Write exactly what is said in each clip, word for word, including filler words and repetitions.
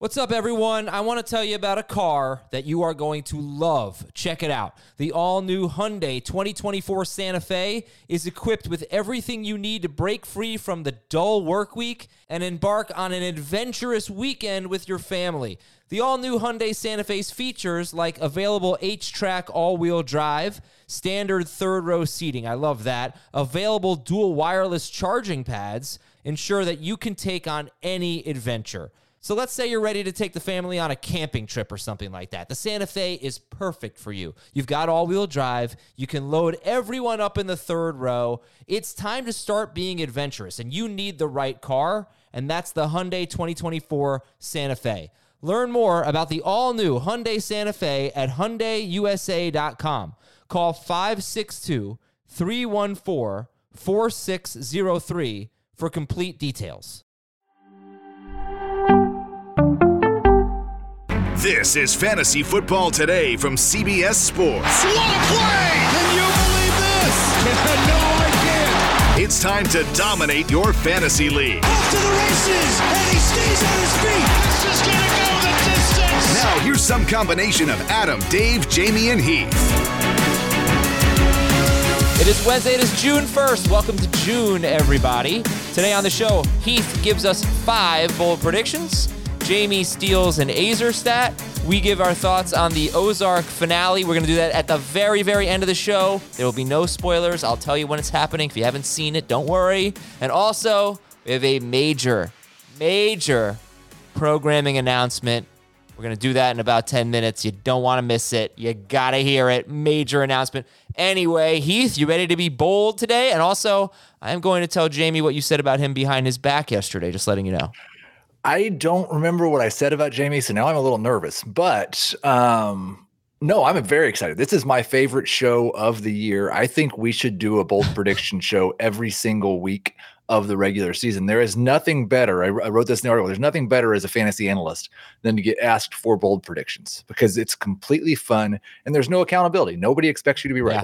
What's up, everyone? I want to tell you about a car that you are going to love. Check it out. The all-new Hyundai twenty twenty-four Santa Fe is equipped with everything you need to break free from the dull work week and embark on an adventurous weekend with your family. The all-new Hyundai Santa Fe's features like available H-Track all-wheel drive, standard third-row seating, I love that, available dual wireless charging pads, ensure that you can take on any adventure. So let's say you're ready to take the family on a camping trip or something like that. The Santa Fe is perfect for you. You've got all-wheel drive. You can load everyone up in the third row. It's time to start being adventurous, and you need the right car, and that's the Hyundai twenty twenty-four Santa Fe. Learn more about the all-new Hyundai Santa Fe at Hyundai U S A dot com. Call five six two, three one four, four six zero three for complete details. This is Fantasy Football Today from C B S Sports. What a play! Can you believe this? No, I can't. It's time to dominate your fantasy league. Off to the races, and he stays on his feet. This is going to go the distance. Now, here's some combination of Adam, Dave, Jamie, and Heath. It is Wednesday. It is June first. Welcome to June, everybody. Today on the show, Heath gives us five bold predictions. Jamie steals an Azer stat. We give our thoughts on the Ozark finale. We're going to do that at the very, very end of the show. There will be no spoilers. I'll tell you when it's happening. If you haven't seen it, don't worry. And also, we have a major, major programming announcement. We're going to do that in about ten minutes. You don't want to miss it. You got to hear it. Major announcement. Anyway, Heath, you ready to be bold today? And also, I'm going to tell Jamie what you said about him behind his back yesterday, just letting you know. I don't remember what I said about Jamie, so now I'm a little nervous. But um, no, I'm very excited. This is my favorite show of the year. I think we should do a bold prediction show every single week of the regular season. There is nothing better. I, I wrote this in the article. There's nothing better as a fantasy analyst than to get asked for bold predictions because it's completely fun and there's no accountability. Nobody expects you to be right. Yeah.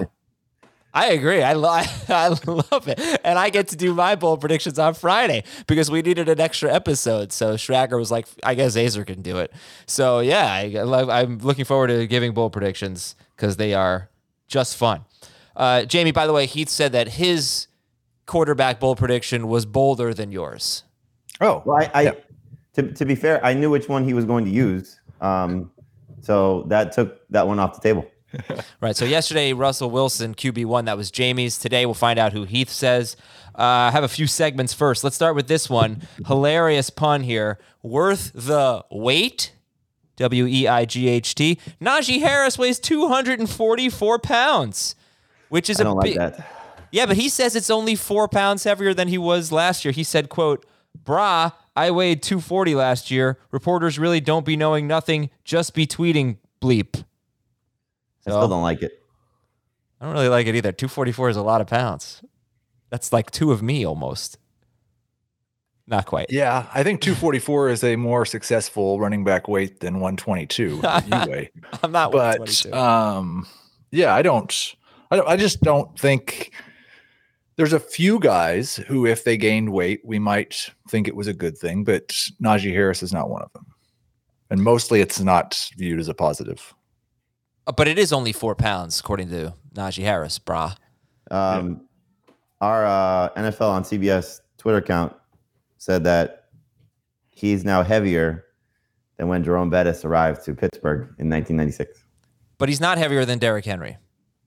I agree. I, lo- I love it. And I get to do my bold predictions on Friday because we needed an extra episode. So Schrager was like, I guess Azer can do it. So yeah, I, I love, I'm looking forward to giving bold predictions because they are just fun. Uh, Jamie, by the way, Heath said that his quarterback bold prediction was bolder than yours. Oh, well, I, I yeah. to, to be fair, I knew which one he was going to use. Um, so that took that one off the table. Right. So yesterday, Russell Wilson, Q B one, that was Jamie's. Today, we'll find out who Heath says. Uh, I have a few segments first. Let's start with this one. Hilarious pun here. Worth the wait? W E I G H T. Najee Harris weighs two hundred forty-four pounds, which is I a don't big. like that. Yeah, but he says it's only four pounds heavier than he was last year. He said, quote, brah, I weighed two forty last year. Reporters really don't be knowing nothing, just be tweeting bleep. I still don't like it. I don't really like it either. two forty-four is a lot of pounds. That's like two of me almost. Not quite. Yeah, I think two forty-four is a more successful running back weight than one twenty-two. Anyway, I'm not but one twenty-two. um, yeah, I don't, I don't, I just don't think there's a few guys who, if they gained weight, we might think it was a good thing. But Najee Harris is not one of them, and mostly it's not viewed as a positive. But it is only four pounds, according to Najee Harris, brah. Um, our uh, N F L on C B S Twitter account said that he's now heavier than when Jerome Bettis arrived to Pittsburgh in nineteen ninety-six. But he's not heavier than Derrick Henry.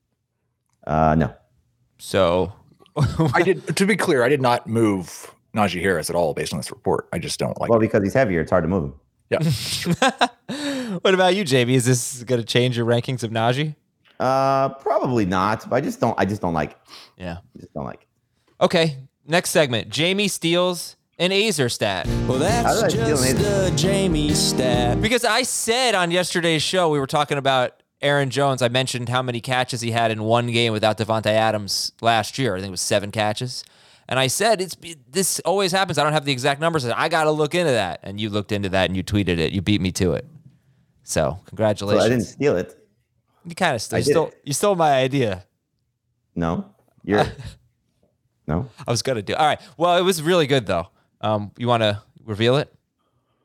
Uh, no. So I did, to be clear, I did not move Najee Harris at all based on this report. I just don't like Well, it. because he's heavier, it's hard to move him. Yeah. What about you, Jamie? Is this going to change your rankings of Najee? Uh, probably not. But I just don't. I just don't like it. Yeah. I just don't like it. Okay. Next segment. Jamie steals an Azer stat. Well, How did I that's steal just an the Jamie stat. Because I said on yesterday's show, we were talking about Aaron Jones. I mentioned how many catches he had in one game without Devontae Adams last year. I think it was seven catches. And I said, "It's this always happens. I don't have the exact numbers. I got to look into that." And you looked into that and you tweeted it. You beat me to it. So congratulations. So I didn't steal it. You kind of st- I you did stole. it. You stole my idea. No, you're. No. I was gonna do. All right. Well, it was really good though. Um, you want to reveal it?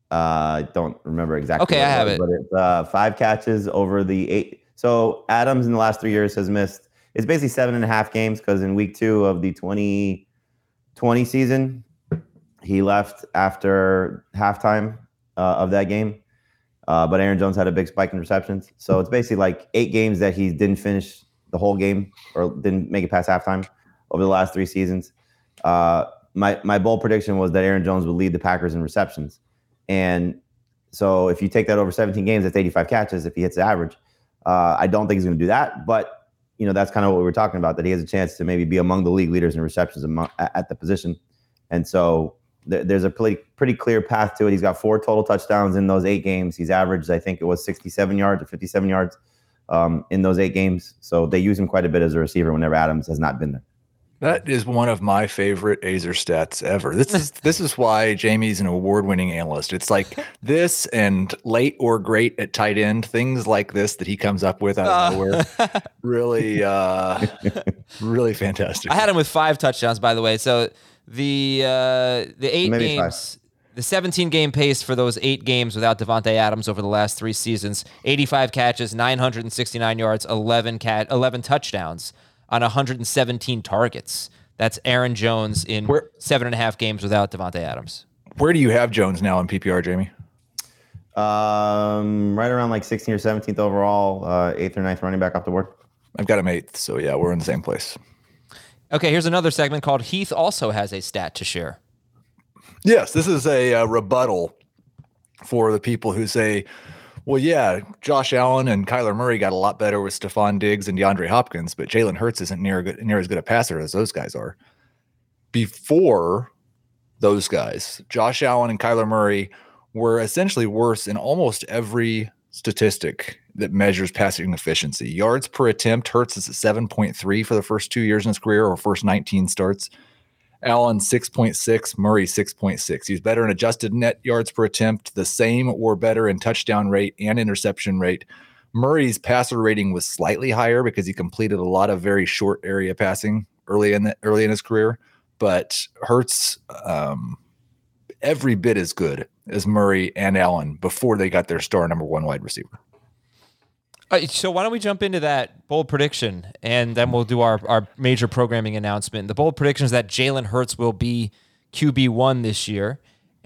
Uh, I don't remember exactly. Okay, I have it. But it's uh, five catches over the eight. So Adams in the last three years has missed. It's basically seven and a half games because in week two of the twenty twenty season, he left after halftime uh, of that game. Uh, but Aaron Jones had a big spike in receptions. So it's basically like eight games that he didn't finish the whole game or didn't make it past halftime over the last three seasons. Uh, my my bold prediction was that Aaron Jones would lead the Packers in receptions. And so if you take that over seventeen games, that's eighty-five catches if he hits the average. Uh, I don't think he's going to do that. But, you know, that's kind of what we were talking about, that he has a chance to maybe be among the league leaders in receptions among, at the position. And so th- there's a pretty, pretty clear path to it. He's got four total touchdowns in those eight games. He's averaged, I think it was sixty-seven yards or fifty-seven yards um, in those eight games. So they use him quite a bit as a receiver whenever Adams has not been there. That is one of my favorite Azer stats ever. This is this is why Jamie's an award-winning analyst. It's like this and late or great at tight end, things like this that he comes up with out of uh. nowhere. Really, uh, really fantastic. I had him with five touchdowns, by the way. So the uh, the eight Maybe games, five. The seventeen game pace for those eight games without Devontae Adams over the last three seasons: eighty-five catches, nine hundred sixty-nine yards, eleven cat, eleven touchdowns on one hundred seventeen targets. That's Aaron Jones in where, seven and a half games without Devontae Adams. Where do you have Jones now in P P R, Jamie? Um, right around like sixteenth or seventeenth overall, uh, eighth or ninth running back off the board. I've got him eighth, so yeah, we're in the same place. Okay, here's another segment called Heath also has a stat to share. Yes, this is a, a rebuttal for the people who say, well, yeah, Josh Allen and Kyler Murray got a lot better with Stephon Diggs and DeAndre Hopkins, but Jalen Hurts isn't near, good, near as good a passer as those guys are. Before those guys, Josh Allen and Kyler Murray were essentially worse in almost every statistic that measures passing efficiency. Yards per attempt, Hurts is at seven point three for the first two years in his career, or first nineteen starts. Allen six point six, Murray six point six. He's better in adjusted net yards per attempt, the same or better in touchdown rate and interception rate. Murray's passer rating was slightly higher because he completed a lot of very short area passing early in the, early in his career, but Hurts um, every bit as good as Murray and Allen before they got their star number one wide receiver. Uh, so why don't we jump into that bold prediction, and then we'll do our, our major programming announcement. The bold prediction is that Jalen Hurts will be Q B one this year.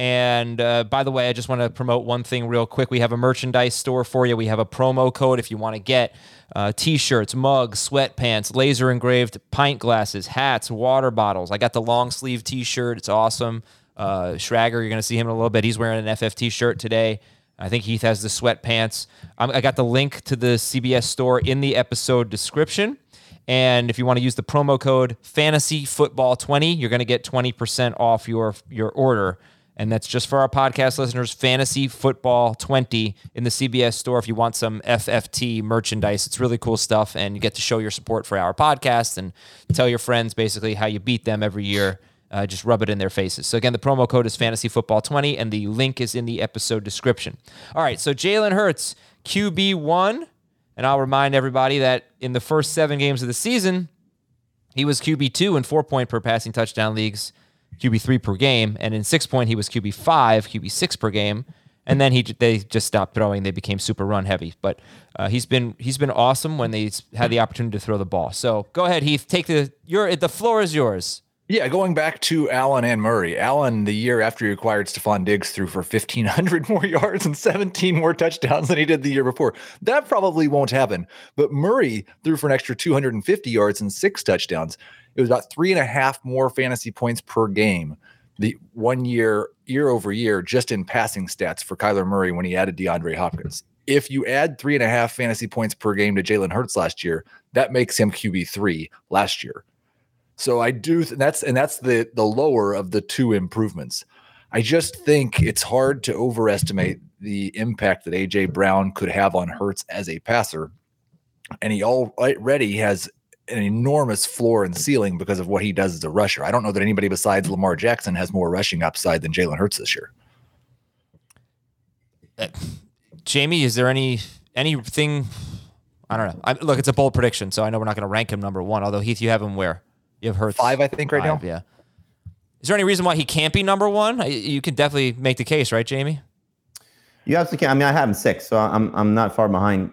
And uh, by the way, I just want to promote one thing real quick. We have a merchandise store for you. We have a promo code if you want to get uh, T-shirts, mugs, sweatpants, laser engraved pint glasses, hats, water bottles. I got the long sleeve T-shirt. It's awesome. Uh, Schrager, you're going to see him in a little bit. He's wearing an F F T shirt today. I think Heath has the sweatpants. I'm, I got the link to the C B S store in the episode description. And if you want to use the promo code Fantasy Football twenty, you're going to get twenty percent off your, your order. And that's just for our podcast listeners, Fantasy Football twenty in the C B S store if you want some F F T merchandise. It's really cool stuff, and you get to show your support for our podcast and tell your friends basically how you beat them every year. Uh, just rub it in their faces. So again, the promo code is Fantasy Football twenty, and the link is in the episode description. All right, so Jalen Hurts, Q B one, and I'll remind everybody that in the first seven games of the season, he was Q B two in four-point per passing touchdown leagues, Q B three per game, and in six-point, he was Q B five, Q B six per game, and then he they just stopped throwing. They became super run-heavy. But uh, he's been he's been awesome when they had the opportunity to throw the ball. So go ahead, Heath. Take the your the floor is yours. Yeah, going back to Allen and Murray. Allen, the year after he acquired Stephon Diggs, threw for fifteen hundred more yards and seventeen more touchdowns than he did the year before. That probably won't happen. But Murray threw for an extra two hundred fifty yards and six touchdowns. It was about three and a half more fantasy points per game the one year, year over year, just in passing stats for Kyler Murray when he added DeAndre Hopkins. If you add three and a half fantasy points per game to Jalen Hurts last year, that makes him Q B three last year. So I do, th- that's and that's the the lower of the two improvements. I just think it's hard to overestimate the impact that A J Brown could have on Hurts as a passer, and he already has an enormous floor and ceiling because of what he does as a rusher. I don't know that anybody besides Lamar Jackson has more rushing upside than Jalen Hurts this year. Uh, Jamie, is there any anything? I don't know. I, look, it's a bold prediction, so I know we're not going to rank him number one. Although Heath, you have him where? You have Hurts five, I think, right five, now. Yeah. Is there any reason why he can't be number one? You can definitely make the case, right, Jamie? You absolutely can. I mean, I have him six, so I'm I'm not far behind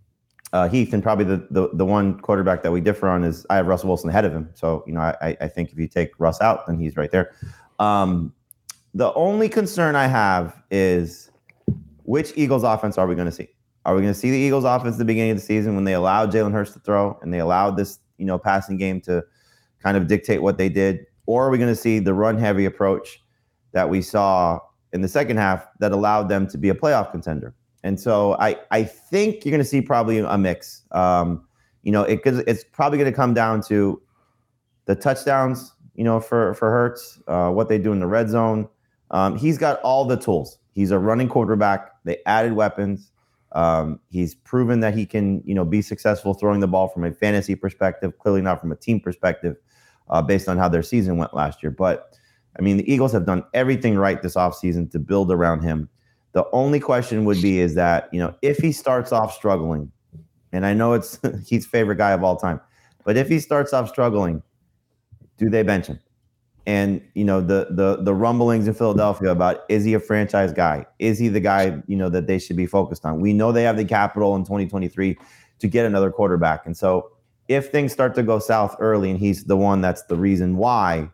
uh, Heath. And probably the, the the one quarterback that we differ on is I have Russell Wilson ahead of him. So you know, I I think if you take Russ out, then he's right there. Um, the only concern I have is which Eagles offense are we going to see? Are we going to see the Eagles offense at the beginning of the season when they allowed Jalen Hurts to throw and they allowed this you know passing game to kind of dictate what they did, or are we going to see the run heavy approach that we saw in the second half that allowed them to be a playoff contender? And so I, I think you're going to see probably a mix. Um, you know, it, it's probably going to come down to the touchdowns, you know, for, for Hurts, uh, what they do in the red zone. Um, he's got all the tools. He's a running quarterback. They added weapons. Um, he's proven that he can, you know, be successful throwing the ball from a fantasy perspective, clearly not from a team perspective, uh, based on how their season went last year. But I mean, the Eagles have done everything right this offseason to build around him. The only question would be is that, you know, if he starts off struggling, and I know it's Heath's favorite guy of all time, but if he starts off struggling, do they bench him? And, you know, the the the rumblings in Philadelphia about, is he a franchise guy? Is he the guy, you know, that they should be focused on? We know they have the capital in twenty twenty-three to get another quarterback. And so if things start to go south early and he's the one that's the reason why,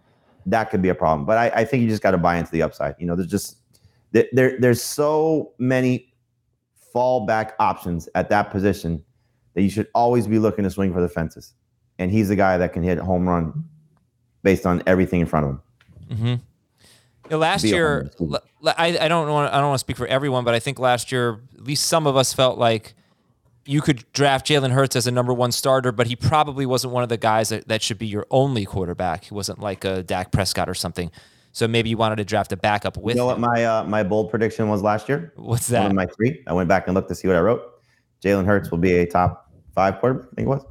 that could be a problem. But I, I think you just got to buy into the upside. You know, there's just there there's so many fallback options at that position that you should always be looking to swing for the fences. And he's the guy that can hit a home run based on everything in front of him. Mm-hmm. Yeah, last year, I, I don't want I don't want to speak for everyone, but I think last year at least some of us felt like you could draft Jalen Hurts as a number one starter, but he probably wasn't one of the guys that, that should be your only quarterback. He wasn't like a Dak Prescott or something. So maybe you wanted to draft a backup with You know him. what my uh, my bold prediction was last year? What's that? One of my three. I went back and looked to see what I wrote. Jalen Hurts will be a top five quarterback, I think it was.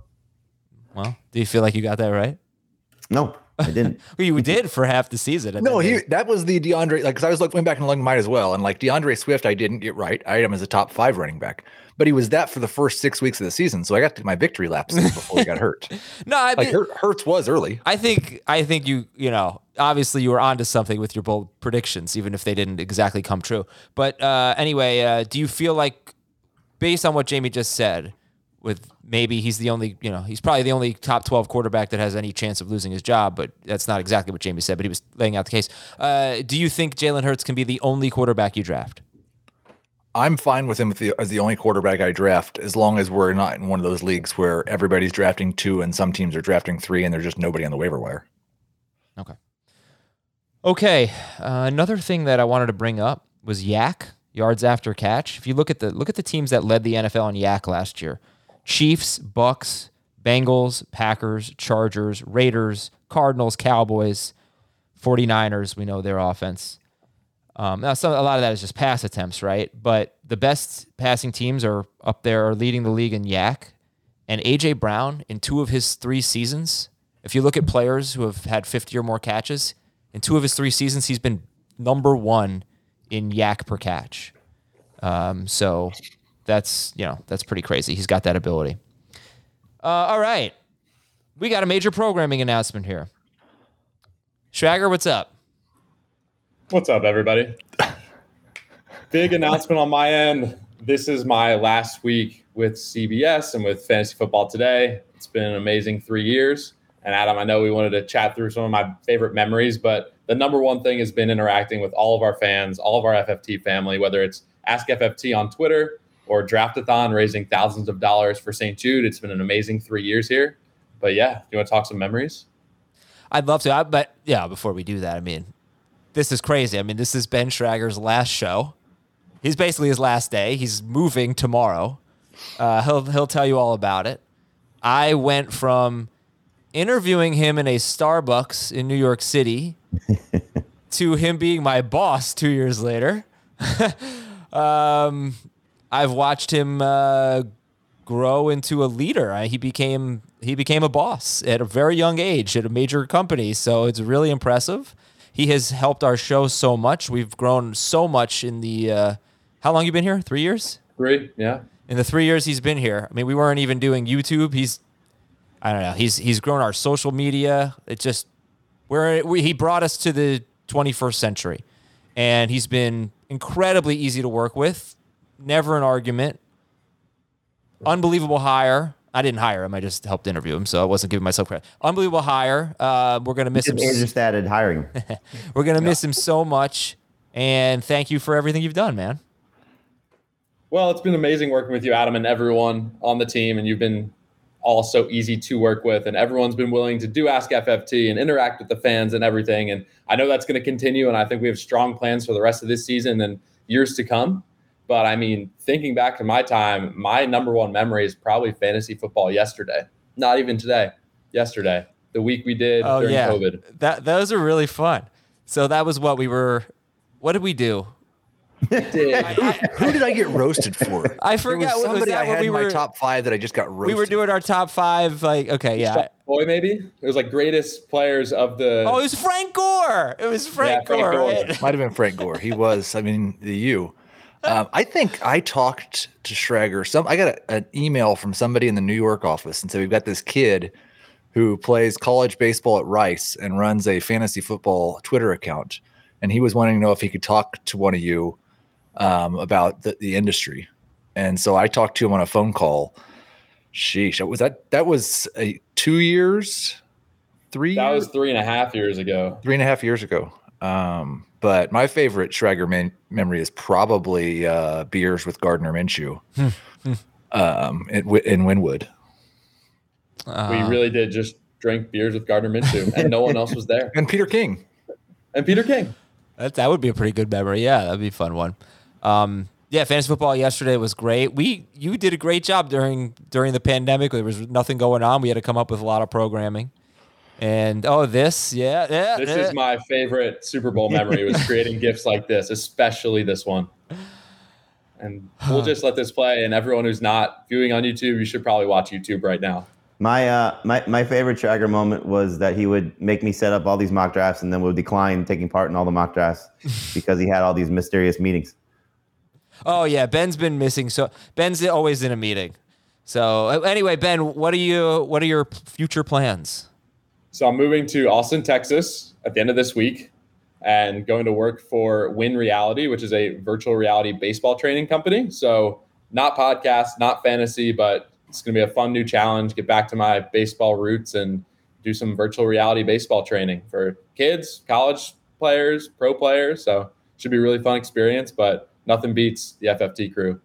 Well, do you feel like you got that right? No, I didn't. Well, you did for half the season. and No, then he they- that was the DeAndre, like, because I was looking back and looking at mine as well. And like DeAndre Swift, I didn't get right. I had him as a top five running back, but he was that for the first six weeks of the season. So I got to my victory laps before he got hurt. No, I Like mean, Hurt, Hurts was early. I think I think you you know obviously you were onto something with your bold predictions, even if they didn't exactly come true. But uh, anyway, uh, do you feel like, based on what Jamie just said, with maybe he's the only, you know, he's probably the only top twelve quarterback that has any chance of losing his job, but that's not exactly what Jamie said, but he was laying out the case. Uh, do you think Jalen Hurts can be the only quarterback you draft? I'm fine with him with the, as the only quarterback I draft, as long as we're not in one of those leagues where everybody's drafting two and some teams are drafting three and there's just nobody on the waiver wire. Okay. Okay. Uh, another thing that I wanted to bring up was yak, yards after catch. If you look at the look at the teams that led the N F L in yak last year: Chiefs, Bucks, Bengals, Packers, Chargers, Raiders, Cardinals, Cowboys, forty-niners. We know their offense. Um, now, some, a lot of that is just pass attempts, right? But the best passing teams are up there, are leading the league in yak. And A J Brown, in two of his three seasons, if you look at players who have had fifty or more catches, in two of his three seasons, he's been number one in yak per catch. Um, so that's, you know, that's pretty crazy. He's got that ability. Uh, all right. We got a major programming announcement here. Schwager, what's up? What's up, everybody? Big announcement on my end. This is my last week with C B S and with Fantasy Football Today. It's been an amazing three years. And Adam, I know we wanted to chat through some of my favorite memories, but the number one thing has been interacting with all of our fans, all of our F F T family, whether it's Ask F F T on Twitter or Draftathon, raising thousands of dollars for Saint Jude. It's been an amazing three years here. But yeah, you want to talk some memories? I'd love to. I, but yeah, before we do that, I mean, this is crazy. I mean, this is Ben Schrager's last show. He's basically his last day. He's moving tomorrow. Uh, he'll he'll tell you all about it. I went from interviewing him in a Starbucks in New York City to him being my boss two years later. um, I've watched him uh, grow into a leader. I, he became he became a boss at a very young age at a major company. So it's really impressive. He has helped our show so much. We've grown so much in the, uh, how long you been here? Three years? Three, yeah. In the three years he's been here. I mean, we weren't even doing YouTube. He's, I don't know. He's he's grown our social media. It just, we're, we, he brought us to the twenty-first century. And he's been incredibly easy to work with, never an argument, unbelievable hire. I didn't hire him. I just helped interview him, so I wasn't giving myself credit. Unbelievable hire. Uh, we're going to miss him. Andrew started hiring him. We're going to miss him so much, and thank you for everything you've done, man. Well, it's been amazing working with you, Adam, and everyone on the team, and you've been all so easy to work with, and everyone's been willing to do Ask F F T and interact with the fans and everything, and I know that's going to continue, and I think we have strong plans for the rest of this season and years to come. But, I mean, thinking back to my time, my number one memory is probably fantasy football yesterday. Not even today. Yesterday. The week we did oh, during yeah. COVID. That Those are really fun. So that was what we were – what did we do? Who did I get roasted for? I forgot. There was what was somebody that I when had we in my were, top five that I just got roasted. We were doing our top five, like, okay, yeah. Boy, maybe? It was like greatest players of the... Oh, it was Frank Gore. It was Frank, Yeah, Frank Gore, Gore. right? Might have been Frank Gore. He was, I mean, the U. Um, I think I talked to Schrager. Some I got a, an email from somebody in the New York office and said, we've got this kid who plays college baseball at Rice and runs a fantasy football Twitter account. And he was wanting to know if he could talk to one of you um, about the, the industry. And so I talked to him on a phone call. Sheesh. Was that, that was a two years, three That years? was three and a half years ago. Three and a half years ago. Um, but my favorite Schrager man- memory is probably uh, beers with Gardner Minshew um, in, in Wynwood. Uh, We really did just drink beers with Gardner Minshew, and no one else was there. And Peter King. And Peter King. that, that would be a pretty good memory. Yeah, that'd be a fun one. Um, yeah, fantasy football yesterday was great. We You did a great job during during the pandemic. There was nothing going on. We had to come up with a lot of programming. And, oh, this, yeah, yeah. This yeah. is my favorite Super Bowl memory, was creating gifts like this, especially this one. And we'll just let this play. And everyone who's not viewing on YouTube, you should probably watch YouTube right now. My uh my, my favorite Schrager moment was that he would make me set up all these mock drafts and then would decline taking part in all the mock drafts because he had all these mysterious meetings. Oh, yeah, Ben's been missing. So Ben's always in a meeting. So anyway, Ben, what are you? What are your future plans? So I'm moving to Austin, Texas at the end of this week and going to work for Win Reality, which is a virtual reality baseball training company. So not podcast, not fantasy, but it's going to be a fun new challenge, get back to my baseball roots and do some virtual reality baseball training for kids, college players, pro players. So it should be a really fun experience, but nothing beats the F F T crew.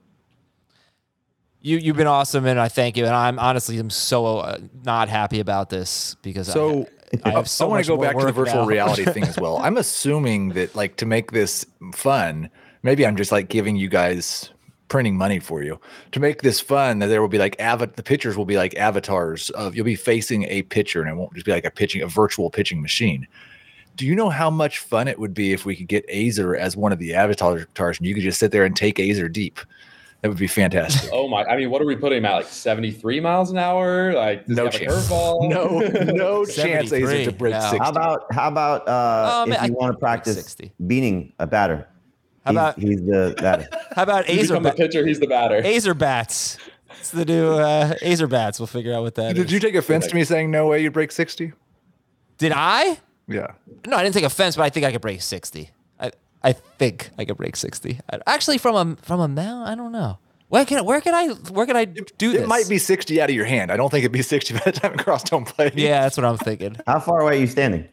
You, you've been awesome, and I thank you. And I'm honestly I'm so uh, not happy about this because So I, I have so I want much to go more back to the work virtual now. reality thing as well. I'm assuming that, like, to make this fun, maybe I'm just like giving you guys printing money for you to make this fun, that there will be like ava- the pitchers will be like avatars of, you'll be facing a pitcher and it won't just be like a pitching, a virtual pitching machine. Do you know how much fun it would be if we could get Azer as one of the avatars and you could just sit there and take Azer deep? That would be fantastic. Oh my, I mean, what are we putting him at? Like seventy-three miles an hour? Like does No he have a chance. curveball? No, no chance Azer to break no. sixty. How about how about uh, Oh, man, if you I- want to practice sixty. beating a batter? How he's, about- he's the batter. How about You Azer, become the ba- pitcher, he's the batter. Azer bats? It's the new uh, Azer bats. We'll figure out what that Did is. you take offense to me saying no way you'd break sixty? Did I? Yeah. No, I didn't take offense, but I think I could break sixty. I I think I could break sixty. I, actually, from a from a mound, I don't know. Where can where can I where can I do this? It might be sixty out of your hand. I don't think it'd be sixty by the time it crossed home plate. Yeah, that's what I'm thinking. How far away are you standing?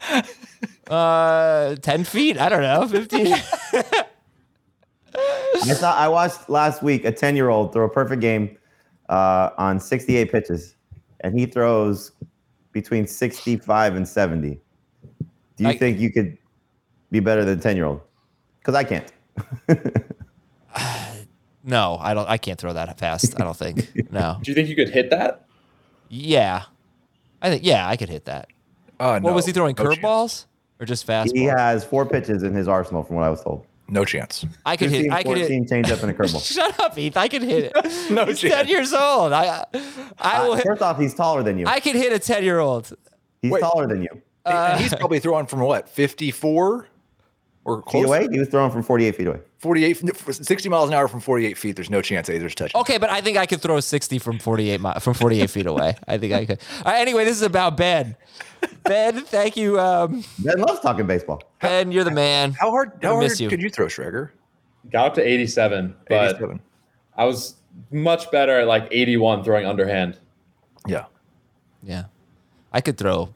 Uh, ten feet. I don't know, fifteen. I saw. I watched last week a ten-year-old throw a perfect game uh, on sixty-eight pitches, and he throws between sixty-five and seventy. Do you I- think you could be better than a ten-year-old? Because I can't. No, I don't. I can't throw that fast. I don't think. No. Do you think you could hit that? Yeah, I think. Yeah, I could hit that. Uh, no, What was he throwing? no chance. Curveballs or just fastballs? He has four pitches in his arsenal, from what I was told. No chance. I could Two hit. seam, I could hit. fourteen change up and a curveball. Shut up, Heath. I could hit it. No He's chance. ten years old. I I will. Uh, hit, first off, he's taller than you. I could hit a ten year old. He's Wait. taller than you. and he's probably throwing from what, fifty-four or Feet close? away? He was throwing from forty-eight feet away. forty-eight, sixty miles an hour from forty-eight feet. There's no chance Azer's touching. Okay, but I think I could throw sixty from forty-eight mi- from forty-eight feet away. I think I could. All right, anyway, this is about Ben. Ben, thank you. Um, Ben loves talking baseball. Ben, you're the man. How hard? I How miss hard you. could you throw, Schrager? got up to eighty-seven, but eighty-seven. I was much better at like eighty-one throwing underhand. Yeah. Yeah. I could throw.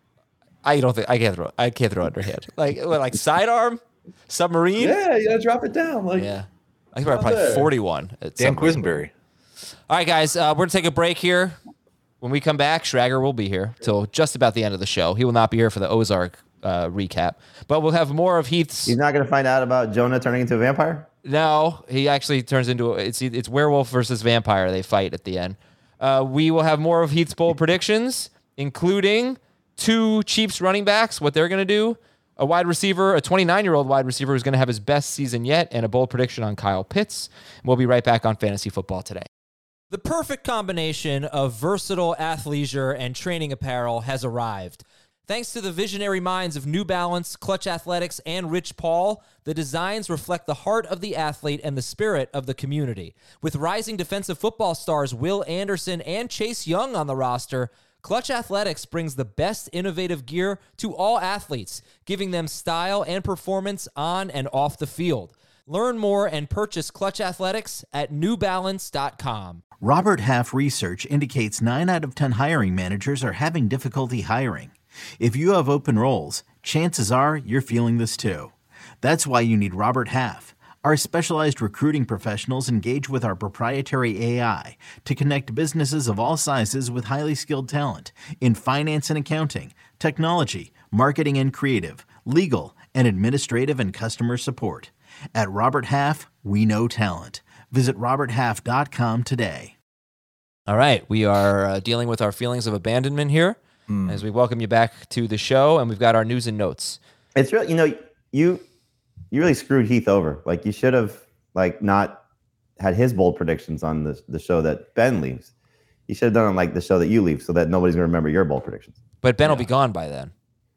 I don't think I can't throw. I can't throw underhand. Like what, like sidearm, submarine. Yeah, you gotta drop it down. Like Yeah. I could probably there. forty-one. At Dan submarine. Quisenberry. All right, guys. Uh, we're gonna take a break here. When we come back, Schrager will be here till just about the end of the show. He will not be here for the Ozark uh, recap, but we'll have more of Heath's. He's not going to find out about Jonah turning into a vampire? No, he actually turns into a, it's it's werewolf versus vampire. They fight at the end. Uh, we will have more of Heath's bold predictions, including two Chiefs running backs, what they're going to do, a wide receiver, a twenty-nine-year-old wide receiver who's going to have his best season yet, and a bold prediction on Kyle Pitts. We'll be right back on Fantasy Football Today. The perfect combination of versatile athleisure and training apparel has arrived. Thanks to the visionary minds of New Balance, Clutch Athletics, and Rich Paul, the designs reflect the heart of the athlete and the spirit of the community. With rising defensive football stars Will Anderson and Chase Young on the roster, Clutch Athletics brings the best innovative gear to all athletes, giving them style and performance on and off the field. Learn more and purchase Clutch Athletics at new balance dot com. Robert Half research indicates nine out of ten hiring managers are having difficulty hiring. If you have open roles, chances are you're feeling this too. That's why you need Robert Half. Our specialized recruiting professionals engage with our proprietary A I to connect businesses of all sizes with highly skilled talent in finance and accounting, technology, marketing and creative, legal, and administrative and customer support. At Robert Half, we know talent. Visit robert half dot com today. All right, we are uh, dealing with our feelings of abandonment here mm. as we welcome you back to the show, and we've got our news and notes. It's really, you know, you you really screwed Heath over. Like you should have like not had his bold predictions on the the show that Ben leaves. You should have done it like the show that you leave, so that nobody's gonna remember your bold predictions. But Ben yeah. will be gone by then.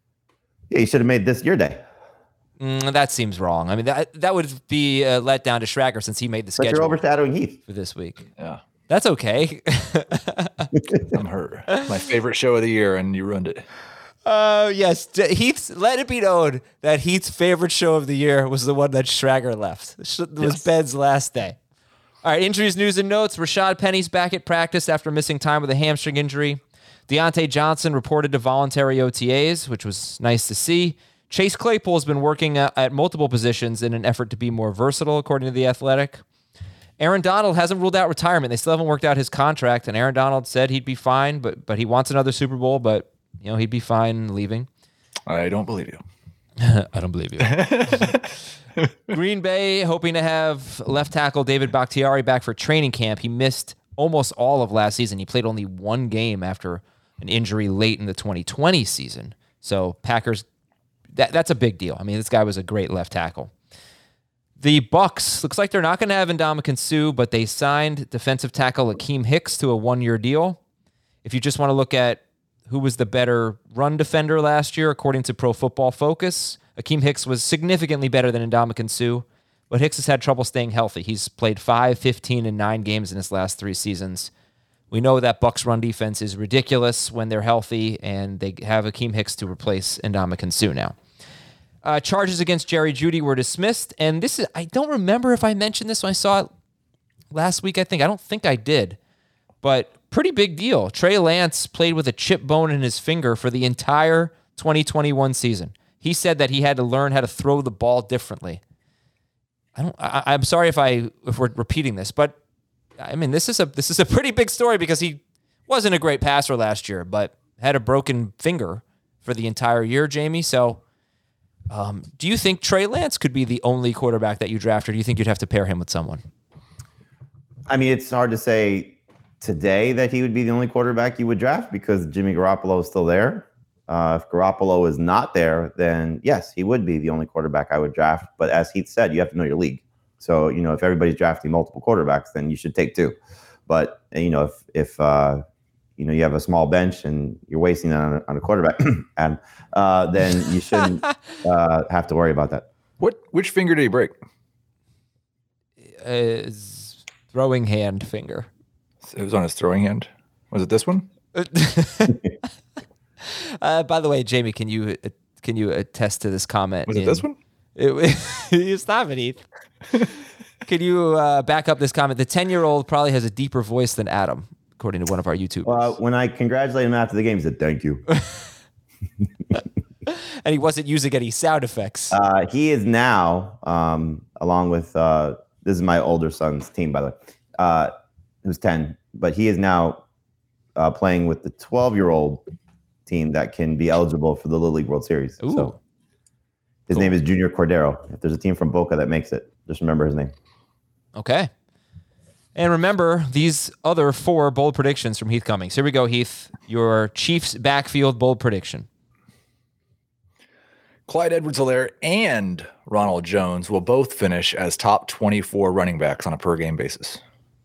Yeah, you should have made this your day. Mm, that seems wrong. I mean, that that would be a letdown to Schrager since he made the schedule. But you're overshadowing Heath for this week. Yeah, that's okay. I'm hurt. My favorite show of the year, and you ruined it. Uh, yes, Heath's. Let it be known that Heath's favorite show of the year was the one that Schrager left. It was yes. Ben's last day. All right, injuries, news, and notes. Rashad Penny's back at practice after missing time with a hamstring injury. Deontay Johnson reported to voluntary O T As, which was nice to see. Chase Claypool has been working at multiple positions in an effort to be more versatile, according to The Athletic. Aaron Donald hasn't ruled out retirement. They still haven't worked out his contract, and Aaron Donald said he'd be fine, but but he wants another Super Bowl, but you know he'd be fine leaving. I don't believe you. I don't believe you. Green Bay hoping to have left tackle David Bakhtiari back for training camp. He missed almost all of last season. He played only one game after an injury late in the twenty twenty season. So Packers... That, that's a big deal. I mean, this guy was a great left tackle. The Bucs, looks like they're not going to have Ndamukong Suh, but they signed defensive tackle Akeem Hicks to a one-year deal. If you just want to look at who was the better run defender last year, according to Pro Football Focus, Akeem Hicks was significantly better than Ndamukong Suh, but Hicks has had trouble staying healthy. He's played five, fifteen, and nine games in his last three seasons. We know that Bucs run defense is ridiculous when they're healthy, and they have Akeem Hicks to replace Ndamukong Suh now. Uh, charges against Jerry Jeudy were dismissed, and this is, I don't remember if I mentioned this when I saw it last week, I think. I don't think I did, but pretty big deal. Trey Lance played with a chip bone in his finger for the entire twenty twenty-one season. He said that he had to learn how to throw the ball differently. I don't, I, I'm sorry if I if we're repeating this, but I mean, this is a this is a pretty big story because he wasn't a great passer last year, but had a broken finger for the entire year, Jamie, so... Um, do you think Trey Lance could be the only quarterback that you draft, or do you think you'd have to pair him with someone? I mean, it's hard to say today that he would be the only quarterback you would draft because Jimmy Garoppolo is still there. Uh, if Garoppolo is not there, then yes, he would be the only quarterback I would draft. But as Heath said, you have to know your league. So, you know, if everybody's drafting multiple quarterbacks, then you should take two. But, you know, if, if uh, you know, you have a small bench and you're wasting it on a, on a quarterback, and uh, then you shouldn't uh, have to worry about that. What? Which finger did he break? His throwing hand finger. It was on his throwing hand. Was it this one? uh, by the way, Jamie, can you uh, can you attest to this comment? Was it in, this one? It, you stop it, Heath. Could you uh, back up this comment? The ten-year-old probably has a deeper voice than Adam, according to one of our YouTubers. Uh, when I congratulated him after the game, he said, thank you. And he wasn't using any sound effects. Uh, he is now, um, along with, uh, this is my older son's team, by the way, uh, who's ten, but he is now uh, playing with the twelve-year-old team that can be eligible for the Little League World Series. Ooh. So his Cool. name is Junior Cordero. If there's a team from Boca that makes it, just remember his name. Okay. And remember these other four bold predictions from Heath Cummings. Here we go, Heath. Your Chiefs backfield bold prediction. Clyde Edwards-Helaire and Ronald Jones will both finish as top twenty-four running backs on a per-game basis.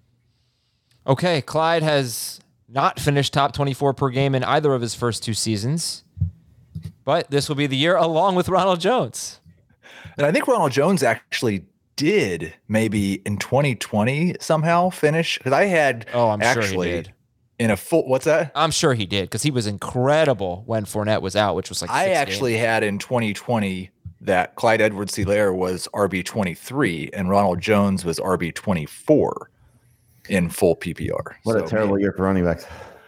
Okay, Clyde has not finished top twenty-four per game in either of his first two seasons, but this will be the year along with Ronald Jones. And I think Ronald Jones actually did maybe in twenty twenty somehow finish, because I had Oh, I'm actually sure he did. in a full, what's that? I'm sure he did because he was incredible when Fournette was out, which was like I six actually games. had in twenty twenty that Clyde Edwards-Helaire was R B twenty-three and Ronald Jones was R B twenty-four in full P P R. What So, a terrible year for running backs.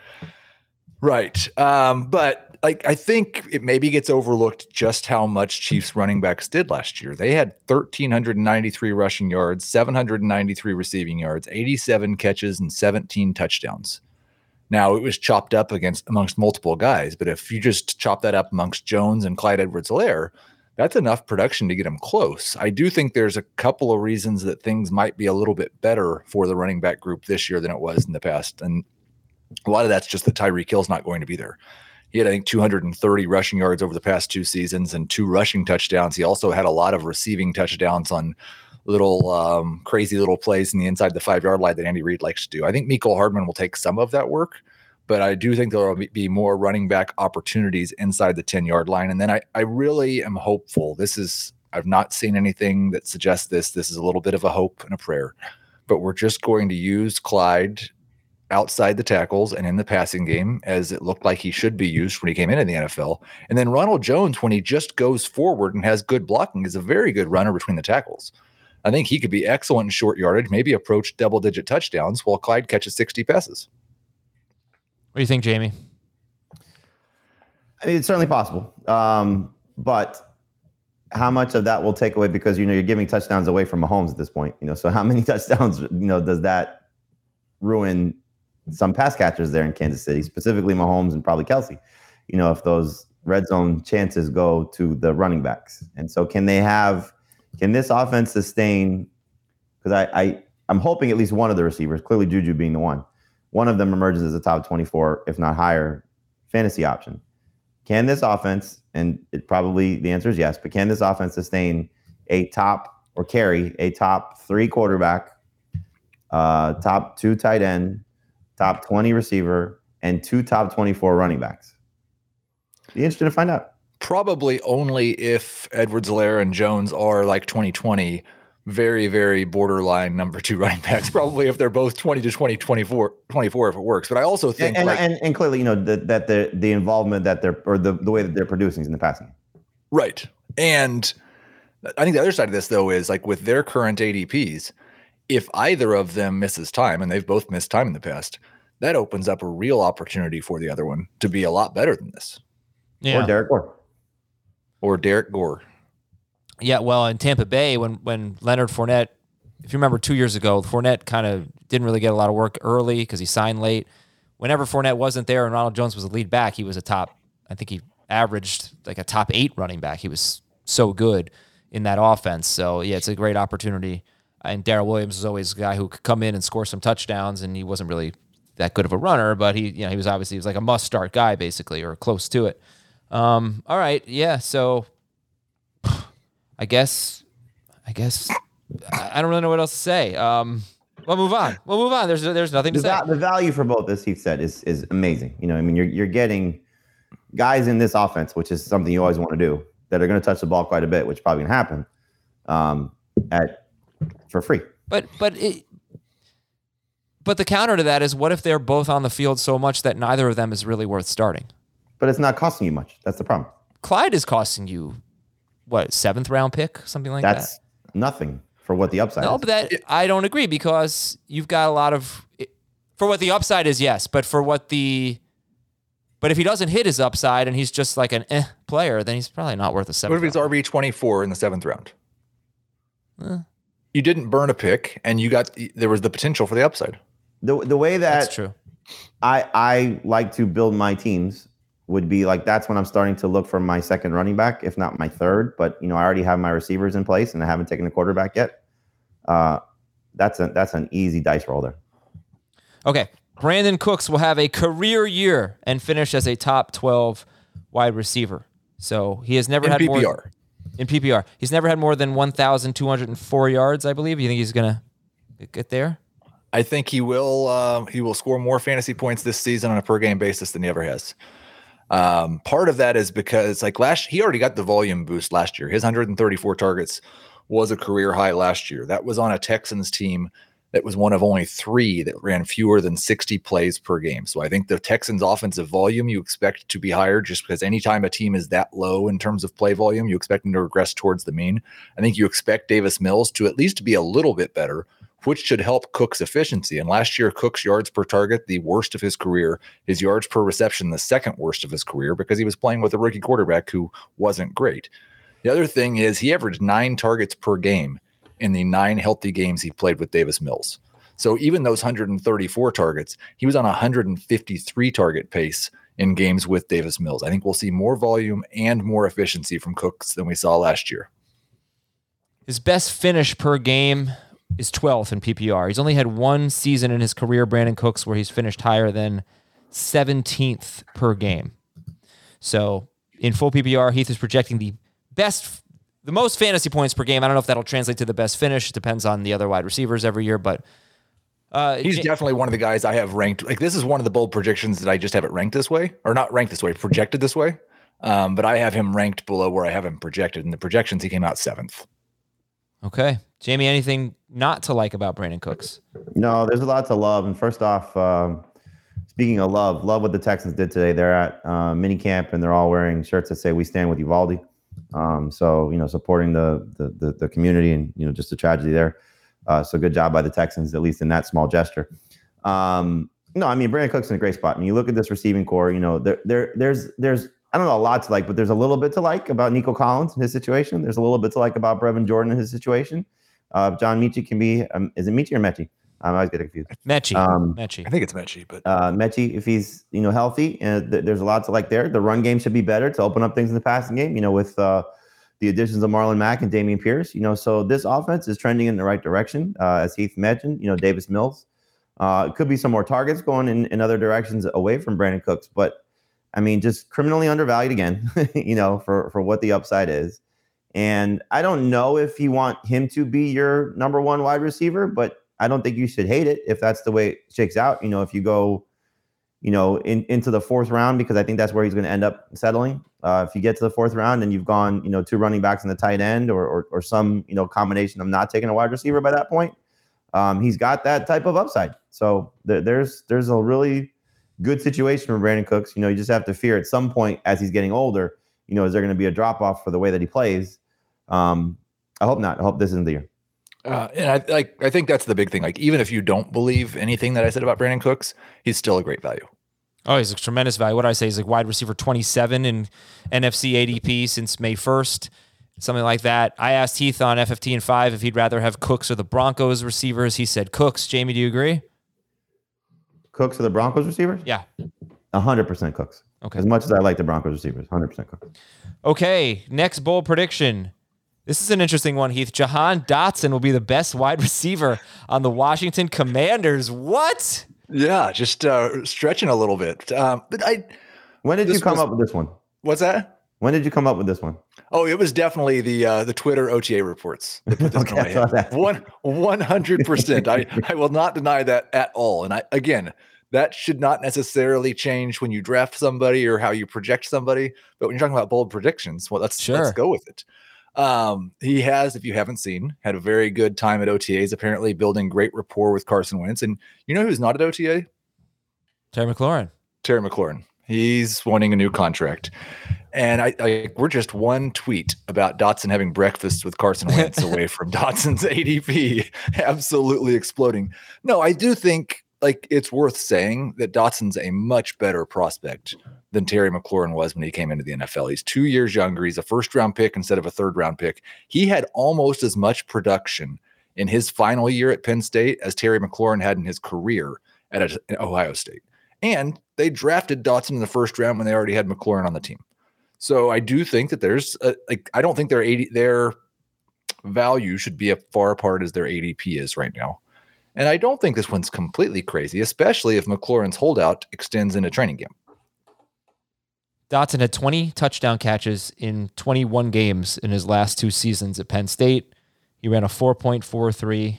Right. Um, but like I think it maybe gets overlooked just how much Chiefs running backs did last year. They had one thousand three hundred ninety-three rushing yards, seven hundred ninety-three receiving yards, eighty-seven catches, and seventeen touchdowns. Now it was chopped up against amongst multiple guys, but if you just chop that up amongst Jones and Clyde Edwards-Helaire, that's enough production to get them close. I do think there's a couple of reasons that things might be a little bit better for the running back group this year than it was in the past. And a lot of that's just that Tyreek Hill's not going to be there. He had, I think, two hundred thirty rushing yards over the past two seasons and two rushing touchdowns. He also had a lot of receiving touchdowns on little um, crazy little plays in the inside the five-yard line that Andy Reid likes to do. I think Mecole Hardman will take some of that work, but I do think there will be more running back opportunities inside the ten-yard line. And then I, I really am hopeful. This is I've not seen anything that suggests this. This is a little bit of a hope and a prayer. But we're just going to use Clyde outside the tackles and in the passing game as it looked like he should be used when he came into the N F L. And then Ronald Jones, when he just goes forward and has good blocking, is a very good runner between the tackles. I think he could be excellent in short yardage, maybe approach double-digit touchdowns while Clyde catches sixty passes. What do you think, Jamie? I mean, it's certainly possible. Um, but how much of that will take away because, you know, you're giving touchdowns away from Mahomes at this point, you know, so how many touchdowns, you know, does that ruin some pass catchers there in Kansas City, specifically Mahomes and probably Kelsey, you know, if those red zone chances go to the running backs. And so can they have, can this offense sustain, because I, I, I'm hoping at least one of the receivers, clearly Juju being the one, one of them emerges as a top twenty-four, if not higher, fantasy option. Can this offense, and it probably the answer is yes, but can this offense sustain a top or carry a top three quarterback, uh, top two tight end, top twenty receiver, and two top twenty-four running backs? Be interested to find out. Probably only if Edwards-Helaire and Jones are like twenty twenty, very, very borderline number two running backs. Probably if they're both twenty to twenty, twenty-four, twenty-four if it works. But I also think and, like, and, and clearly, you know, that that the the involvement that they're or the, the way that they're producing is in the passing game. Right. And I think the other side of this, though, is like with their current A D Ps, if either of them misses time, and they've both missed time in the past, that opens up a real opportunity for the other one to be a lot better than this. Yeah. Or Derek Gore. Or Derek Gore. Yeah, well, in Tampa Bay, when when Leonard Fournette, if you remember two years ago, Fournette kind of didn't really get a lot of work early because he signed late. Whenever Fournette wasn't there and Ronald Jones was the lead back, he was a top, I think he averaged like a top eight running back. He was so good in that offense. So, yeah, it's a great opportunity. And Darrell Williams is always a guy who could come in and score some touchdowns, and he wasn't really that good of a runner, but he, you know, he was obviously he was like a must-start guy, basically, or close to it. Um, all right, yeah, so I guess, I guess, I don't really know what else to say. Um, we'll move on. We'll move on. There's there's nothing to the, say. va- the value for both, as Heath said, is is amazing. You know, I mean, you're you're getting guys in this offense, which is something you always want to do, that are going to touch the ball quite a bit, which is probably going to happen, um, at for free. But but it, but the counter to that is, what if they're both on the field so much that neither of them is really worth starting? But it's not costing you much. That's the problem. Clyde is costing you what, seventh round pick, something like That's that. That's nothing for what the upside no, is. but that I don't agree because you've got a lot of for what the upside is, yes, but for what the but if he doesn't hit his upside and he's just like an eh player, then he's probably not worth a seventh. What if he's R B twenty-four in the seventh round? Eh. You didn't burn a pick, and you got there was the potential for the upside. The the way that That's true. I I like to build my teams would be like that's when I'm starting to look for my second running back, if not my third. But you know, I already have my receivers in place, and I haven't taken a quarterback yet. Uh, that's a that's an easy dice roll there. Okay, Brandon Cooks will have a career year and finish as a top twelve wide receiver. So he has never in had P P R. more in P P R. He's never had more than one thousand two hundred four yards, I believe. You think he's gonna get there? I think he will. Uh, he will score more fantasy points this season on a per game basis than he ever has. Um, part of that is because like last, he already got the volume boost last year. His one hundred thirty-four targets was a career high last year. That was on a Texans team that was one of only three that ran fewer than sixty plays per game. So I think the Texans offensive volume you expect to be higher just because anytime a team is that low in terms of play volume, you expect them to regress towards the mean. I think you expect Davis Mills to at least be a little bit better, which should help Cook's efficiency. And last year, Cook's yards per target, the worst of his career, his yards per reception, the second worst of his career, because he was playing with a rookie quarterback who wasn't great. The other thing is he averaged nine targets per game in the nine healthy games he played with Davis Mills. So even those one hundred thirty-four targets, he was on a one hundred fifty-three target pace in games with Davis Mills. I think we'll see more volume and more efficiency from Cooks than we saw last year. His best finish per game is twelfth in P P R. He's only had one season in his career, Brandon Cooks, where he's finished higher than seventeenth per game. So in full P P R, Heath is projecting the best, the most fantasy points per game. I don't know if that'll translate to the best finish. It depends on the other wide receivers every year, but uh, he's it, definitely one of the guys I have ranked. Like this is one of the bold projections that I just have it ranked this way, or not ranked this way, projected this way. Um, but I have him ranked below where I have him projected. In the projections, he came out seventh. Okay. Jamie, anything not to like about Brandon Cooks? No, there's a lot to love. And first off, um, speaking of love, love what the Texans did today. They're at uh, minicamp and they're all wearing shirts that say "We stand with Uvalde." Um, so you know, supporting the, the the the community and you know just the tragedy there. Uh, so good job by the Texans, at least in that small gesture. Um, no, I mean Brandon Cooks in a great spot. I mean, you look at this receiving core. You know, there there there's there's I don't know a lot to like, but there's a little bit to like about Nico Collins and his situation. There's a little bit to like about Brevin Jordan and his situation. Uh, John Mechie can be, um, is it Mechie or Mechie? I'm always getting confused. Mechie. Um, Mechie. I think it's Mechie, but uh, Mechie, if he's you know healthy, and th- there's a lot to like there. The run game should be better to open up things in the passing game. You know, with uh, the additions of Marlon Mack and Dameon Pierce. You know, so this offense is trending in the right direction. Uh, as Heath mentioned, you know, Davis Mills. Uh, it could be some more targets going in, in other directions away from Brandon Cooks, but I mean, just criminally undervalued again. you know, for for what the upside is. And I don't know if you want him to be your number one wide receiver, but I don't think you should hate it if that's the way it shakes out. You know, if you go, you know, in, into the fourth round, because I think that's where he's going to end up settling. Uh, if you get to the fourth round and you've gone, you know, two running backs in the tight end or or, or some, you know, combination of not taking a wide receiver by that point, um, he's got that type of upside. So th- there's there's a really good situation for Brandon Cooks. You know, you just have to fear at some point as he's getting older, you know, is there going to be a drop off for the way that he plays? Um, I hope not. I hope this isn't the year. Uh, and I like I think that's the big thing. Like even if you don't believe anything that I said about Brandon Cooks, he's still a great value. Oh, he's a tremendous value. What did I say? He's like wide receiver twenty-seven in N F C A D P since May first, something like that. I asked Heath on F F T and five if he'd rather have Cooks or the Broncos receivers. He said Cooks. Jamie, do you agree? Cooks or the Broncos receivers? Yeah. one hundred percent Cooks. Okay. As much as I like the Broncos receivers, one hundred percent Cooks. Okay, next bold prediction. This is an interesting one, Heath. Jahan Dotson will be the best wide receiver on the Washington Commanders. What? Yeah, just uh, stretching a little bit. Um, but I. When did you come was, up with this one? What's that? When did you come up with this one? Oh, it was definitely the uh, the Twitter O T A reports that put this Okay, in my I saw head. that. One one hundred percent. I I will not deny that at all. And I again, that should not necessarily change when you draft somebody or how you project somebody. But when you're talking about bold predictions, well, let's Sure. let's go with it. Um, he has, if you haven't seen, had a very good time at O T As. Apparently, building great rapport with Carson Wentz. And you know who's not at O T A? Terry McLaurin. Terry McLaurin. He's wanting a new contract. And I, I we're just one tweet about Dotson having breakfast with Carson Wentz away from Dotson's A D P absolutely exploding. No, I do think like it's worth saying that Dotson's a much better prospect than Terry McLaurin was when he came into the N F L. He's two years younger. He's a first round pick instead of a third round pick. He had almost as much production in his final year at Penn State as Terry McLaurin had in his career at Ohio State. And they drafted Dotson in the first round when they already had McLaurin on the team. So I do think that there's a, like, I don't think their eighty their value should be as far apart as their A D P is right now. And I don't think this one's completely crazy, especially if McLaurin's holdout extends into training camp. Dotson had twenty touchdown catches in twenty-one games in his last two seasons at Penn State. He ran a four point four three.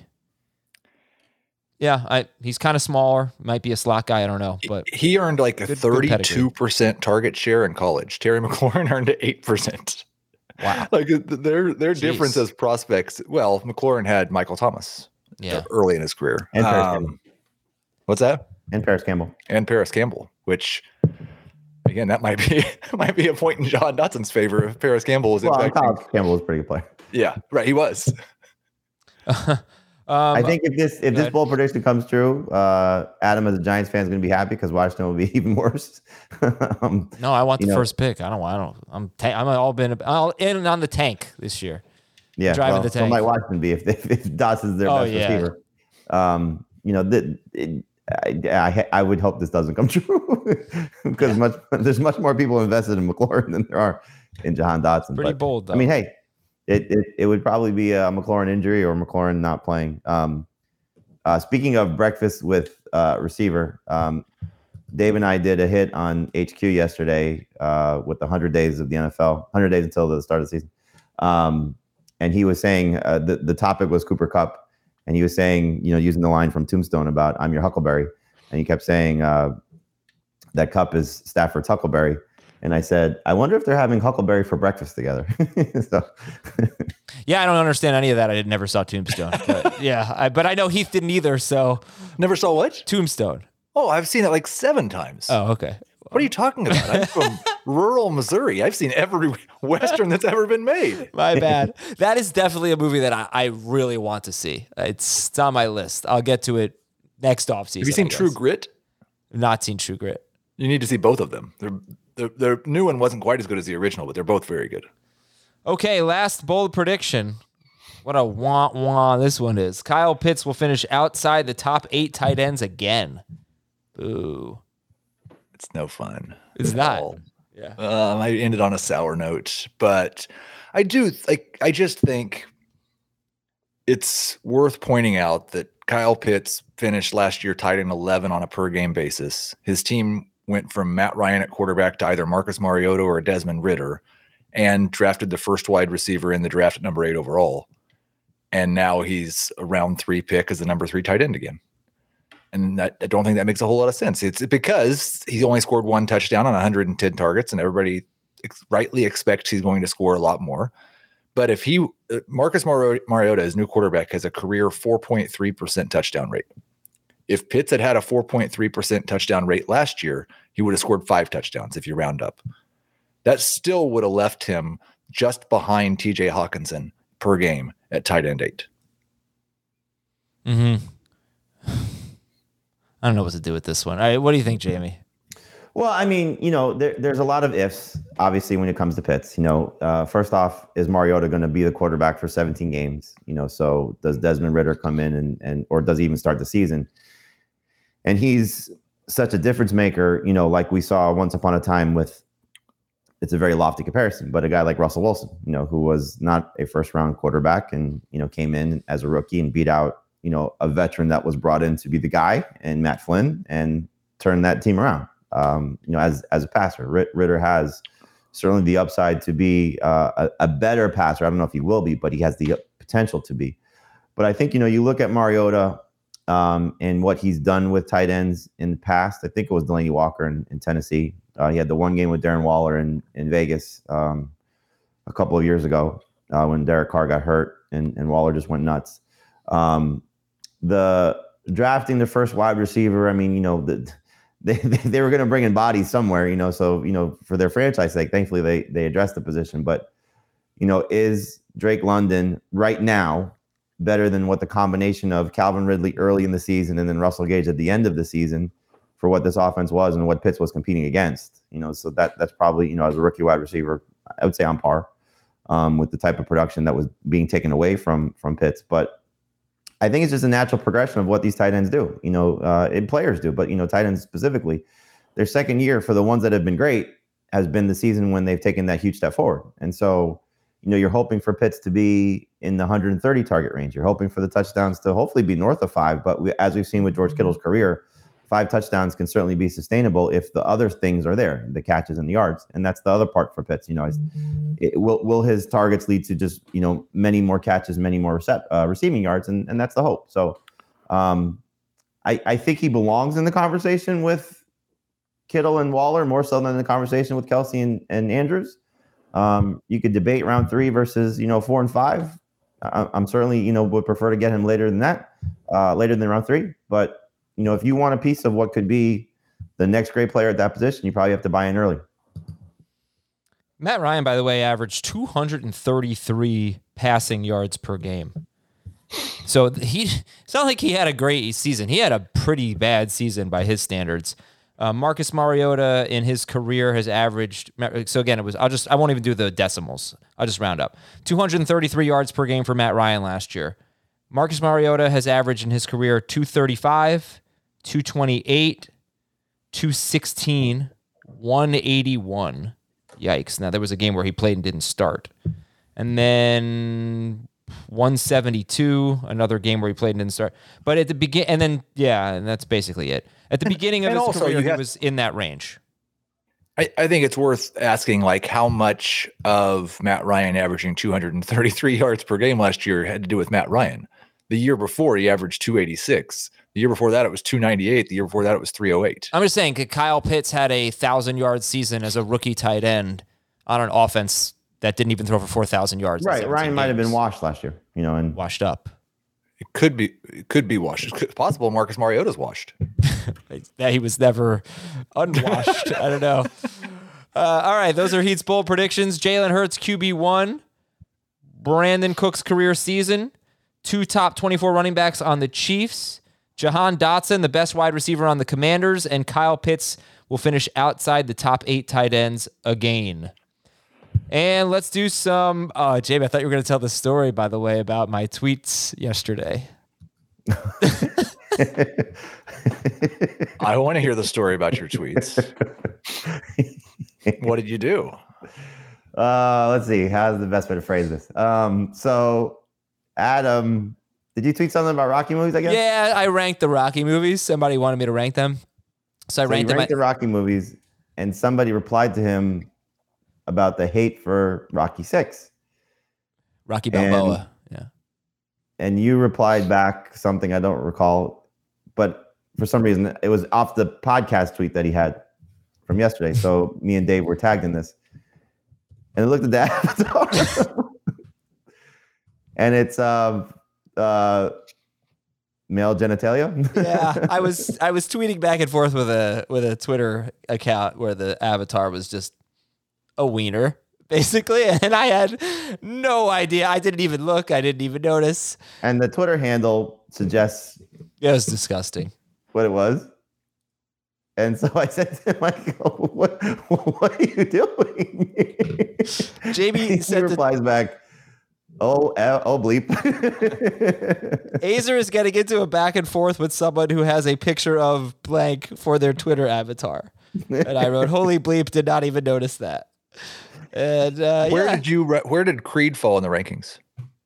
Yeah, I, he's kind of smaller. Might be a slot guy. I don't know. But he earned like a good, thirty-two percent good target share in college. Terry McLaurin earned eight percent. Wow. Like their their Jeez. difference as prospects. Well, McLaurin had Michael Thomas yeah. early in his career. And Paris um, Campbell. What's that? And Paris Campbell. And Paris Campbell, which again, that might be might be a point in John Dotson's favor if Paris Campbell was well, in fact. Campbell was a pretty good player. Yeah, right. He was. Um, I think if this if this bold prediction comes true, uh, Adam as a Giants fan is going to be happy because Washington will be even worse. um, no, I want the know. first pick. I don't want. I don't. I'm. Ta- I'm all been all in and on the tank this year. Yeah, driving well, the tank. So might Washington be if if, if Dotson's their oh, best yeah. receiver. Um, you know, the, it, I, I I would hope this doesn't come true because yeah. much there's much more people invested in McLaurin than there are in Jahan Dotson. Pretty but, bold, though. I mean, hey. It, it it would probably be a McLaurin injury or McLaurin not playing. Um, uh, speaking of breakfast with uh, receiver, um, Dave and I did a hit on H Q yesterday uh, with the one hundred days of the N F L, one hundred days until the start of the season. Um, and he was saying uh, the, the topic was Cooper Kupp. And he was saying, you know, using the line from Tombstone about I'm your Huckleberry. And he kept saying uh, that Kupp is Stafford's Huckleberry. And I said, I wonder if they're having Huckleberry for breakfast together. so. Yeah, I don't understand any of that. I never saw Tombstone. But yeah, I, but I know Heath didn't either. So never saw what? Tombstone. Oh, I've seen it like seven times. Oh, okay. What are you talking about? I'm from rural Missouri. I've seen every Western that's ever been made. My bad. That is definitely a movie that I, I really want to see. It's, it's on my list. I'll get to it next offseason. Have you seen True Grit? Not seen True Grit. You need to see both of them. They're The, the new one wasn't quite as good as the original, but they're both very good. Okay, last bold prediction. What a wah wah this one is. Kyle Pitts will finish outside the top eight tight ends again. Boo. It's no fun. It's not. All. Yeah. Um, I ended on a sour note, but I do like. I just think it's worth pointing out that Kyle Pitts finished last year tight end eleven on a per game basis. His team went from Matt Ryan at quarterback to either Marcus Mariota or Desmond Ridder and drafted the first wide receiver in the draft at number eight overall. And now he's a round three pick as the number three tight end again. And that, I don't think that makes a whole lot of sense. It's because he only scored one touchdown on one hundred ten targets and everybody ex- rightly expects he's going to score a lot more. But if he, uh, Marcus Mar- Mariota, his new quarterback, has a career four point three percent touchdown rate. If Pitts had had a four point three percent touchdown rate last year, he would have scored five touchdowns if you round up. That still would have left him just behind T J Hawkinson per game at tight end eight. Mm-hmm. I don't know what to do with this one. All right, what do you think, Jamie? Well, I mean, you know, there, there's a lot of ifs, obviously, when it comes to Pitts. You know, uh, first off, is Mariota going to be the quarterback for seventeen games? You know, so does Desmond Ridder come in and, and or does he even start the season? And he's such a difference maker, you know, like we saw once upon a time with, it's a very lofty comparison, but a guy like Russell Wilson, you know, who was not a first round quarterback and, you know, came in as a rookie and beat out, you know, a veteran that was brought in to be the guy and Matt Flynn and turned that team around, um, you know, as, as a passer. Ridder has certainly the upside to be uh, a, a better passer. I don't know if he will be, but he has the potential to be. But I think, you know, you look at Mariota, Um, and what he's done with tight ends in the past. I think it was Delaney Walker in, in Tennessee. Uh, he had the one game with Darren Waller in, in Vegas um, a couple of years ago uh, when Derek Carr got hurt and, and Waller just went nuts. Um, the drafting the first wide receiver, I mean, you know, the, they they were going to bring in bodies somewhere, you know. So you know, for their franchise sake, thankfully they they addressed the position. But you know, is Drake London right now better than what the combination of Calvin Ridley early in the season and then Russell Gage at the end of the season for what this offense was and what Pitts was competing against? You know, so that that's probably, you know, as a rookie wide receiver, I would say on par um, with the type of production that was being taken away from from Pitts. But I think it's just a natural progression of what these tight ends do, you know, uh, and players do, but, you know, tight ends specifically, their second year for the ones that have been great has been the season when they've taken that huge step forward. And so, you know, you're hoping for Pitts to be in the one hundred thirty target range. You're hoping for the touchdowns to hopefully be north of five. But we, as we've seen with George Kittle's career, five touchdowns can certainly be sustainable if the other things are there, the catches and the yards. And that's the other part for Pitts. You know, is it, will will his targets lead to just, you know, many more catches, many more recept, uh, receiving yards? And, and that's the hope. So um, I, I think he belongs in the conversation with Kittle and Waller more so than the conversation with Kelsey and, and Andrews. Um, you could debate round three versus, you know, four and five. I, I'm certainly, you know, would prefer to get him later than that, uh, later than round three. But you know, if you want a piece of what could be the next great player at that position, you probably have to buy in early. Matt Ryan, by the way, averaged two hundred thirty-three passing yards per game. So he, it's not like he had a great season. He had a pretty bad season by his standards. Uh, Marcus Mariota in his career has averaged, so again, it was, I'll just, I won't even do the decimals. I'll just round up. two hundred thirty-three yards per game for Matt Ryan last year. Marcus Mariota has averaged in his career two thirty-five, two twenty-eight, two sixteen, one eighty-one. Yikes. Now, there was a game where he played and didn't start. And then one seventy-two, another game where he played and didn't start. But at the begin, and then, yeah, and that's basically it. At the beginning of his also, career, he have, was in that range. I, I think it's worth asking, like, how much of Matt Ryan averaging two hundred thirty-three yards per game last year had to do with Matt Ryan. The year before, he averaged two eighty-six. The year before that, it was two ninety-eight. The year before that, it was three oh eight. I'm just saying, Kyle Pitts had a one thousand-yard season as a rookie tight end on an offense that didn't even throw for four thousand yards. Right, Ryan might have been washed last year, you know, and washed up. It could be, it could be washed. It's possible Marcus Mariota's washed. That he was never unwashed. I don't know. Uh, all right, those are Heat's bold predictions. Jalen Hurts, Q B one. Brandon Cook's career season. Two top twenty-four running backs on the Chiefs. Jahan Dotson, the best wide receiver on the Commanders. And Kyle Pitts will finish outside the top eight tight ends again. And let's do some... Oh, Jamie, I thought you were going to tell the story, by the way, about my tweets yesterday. I want to hear the story about your tweets. What did you do? Uh, let's see. How's the best way to phrase this? Um, so, Adam, did you tweet something about Rocky movies, I guess? Yeah, I ranked the Rocky movies. Somebody wanted me to rank them. So I so ranked, ranked them. the Rocky movies, and somebody replied to him about the hate for Rocky six. Rocky Balboa. And, yeah. And you replied back something I don't recall, but for some reason it was off the podcast tweet that he had from yesterday. So me and Dave were tagged in this. And I looked at the avatar. And it's uh, uh, male genitalia. Yeah, I was I was tweeting back and forth with a with a Twitter account where the avatar was just a wiener, basically, and I had no idea. I didn't even look. I didn't even notice. And the Twitter handle suggests it was disgusting. What it was. And so I said to him, like, oh, what, what are you doing? Jamie he said replies to, back, oh, uh, oh, bleep. Azer is getting into a back and forth with someone who has a picture of blank for their Twitter avatar. And I wrote, holy bleep, did not even notice that. And uh, where yeah. did you, where did Creed fall in the rankings?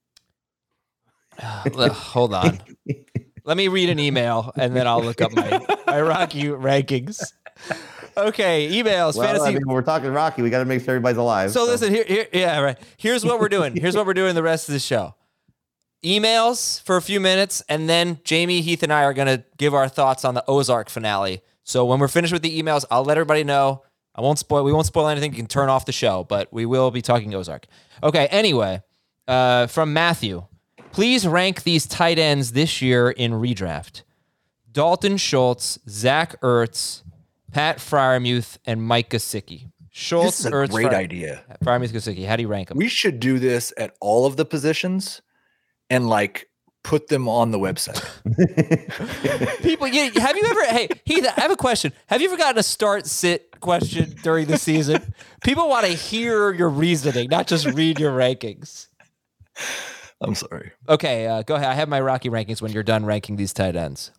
Uh, hold on. Let me read an email and then I'll look up my, my Rocky rankings. Okay, emails. Well, fantasy. I mean, when we're talking Rocky, we got to make sure everybody's alive. So, so. listen, here, here, yeah, right. Here's what we're doing. Here's what we're doing the rest of the show. Emails for a few minutes, and then Jamie, Heath, and I are going to give our thoughts on the Ozark finale. So when we're finished with the emails, I'll let everybody know. I won't spoil. We won't spoil anything. You can turn off the show, but we will be talking Ozark. Okay. Anyway, uh, from Matthew, please rank these tight ends this year in redraft: Dalton Schultz, Zach Ertz, Pat Freiermuth and Mike Gesicki. Schultz, This is a Ertz, great Fre- idea. Freiermuth, Gesicki. How do you rank them? We should do this at all of the positions and like put them on the website. People, you, have you ever? Hey, Heath, I have a question. Have you ever gotten a start-sit question during the season? People want to hear your reasoning, not just read your rankings. I'm sorry. Okay, uh, go ahead. I have my Rocky rankings when you're done ranking these tight ends.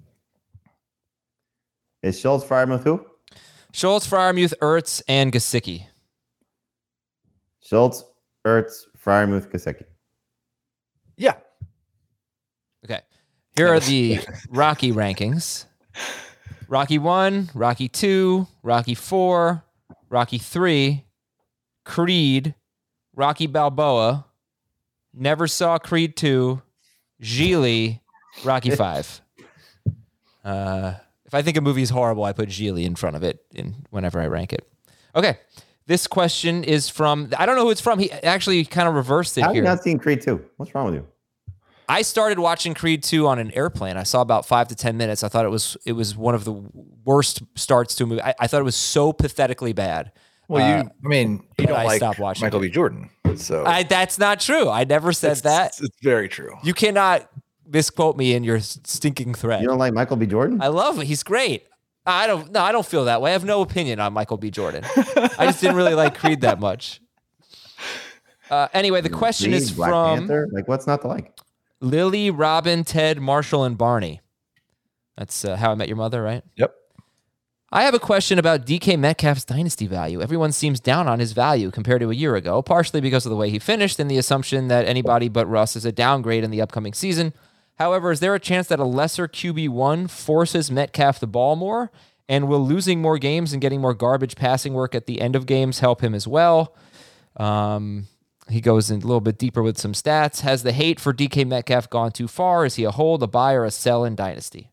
Is Schultz, Freiermuth who? Schultz, Freiermuth, Ertz, and Gesicki. Schultz, Ertz, Freiermuth, Gesicki. Yeah. Okay. Here are the Rocky rankings. Rocky one, Rocky two, Rocky four, Rocky three, Creed, Rocky Balboa, Never Saw Creed two, Gigli, Rocky five. Uh, if I think a movie is horrible, I put Gigli in front of it in whenever I rank it. Okay. This question is from, I don't know who it's from. He actually kind of reversed it How have here. you not seen Creed two? What's wrong with you? I started watching Creed two on an airplane. I saw about five to ten minutes. I thought it was it was one of the worst starts to a movie. I, I thought it was so pathetically bad. Well, Uh, you, I mean, you don't I like stopped watching Michael it. B. Jordan. So I, that's not true. I never said it's, that. It's very true. You cannot misquote me in your stinking thread. You don't like Michael B. Jordan? I love him. He's great. I don't. No, I don't feel that way. I have no opinion on Michael B. Jordan. I just didn't really like Creed that much. Uh, anyway, the question Creed, is Black from Panther? Like, what's not to like? Lily, Robin, Ted, Marshall, and Barney. That's uh, How I Met Your Mother, right? Yep. I have a question about D K Metcalf's dynasty value. Everyone seems down on his value compared to a year ago, partially because of the way he finished and the assumption that anybody but Russ is a downgrade in the upcoming season. However, is there a chance that a lesser Q B one forces Metcalf the ball more? And will losing more games and getting more garbage passing work at the end of games help him as well? Um, he goes in a little bit deeper with some stats. Has the hate for D K Metcalf gone too far? Is he a hold, a buy, or a sell in dynasty?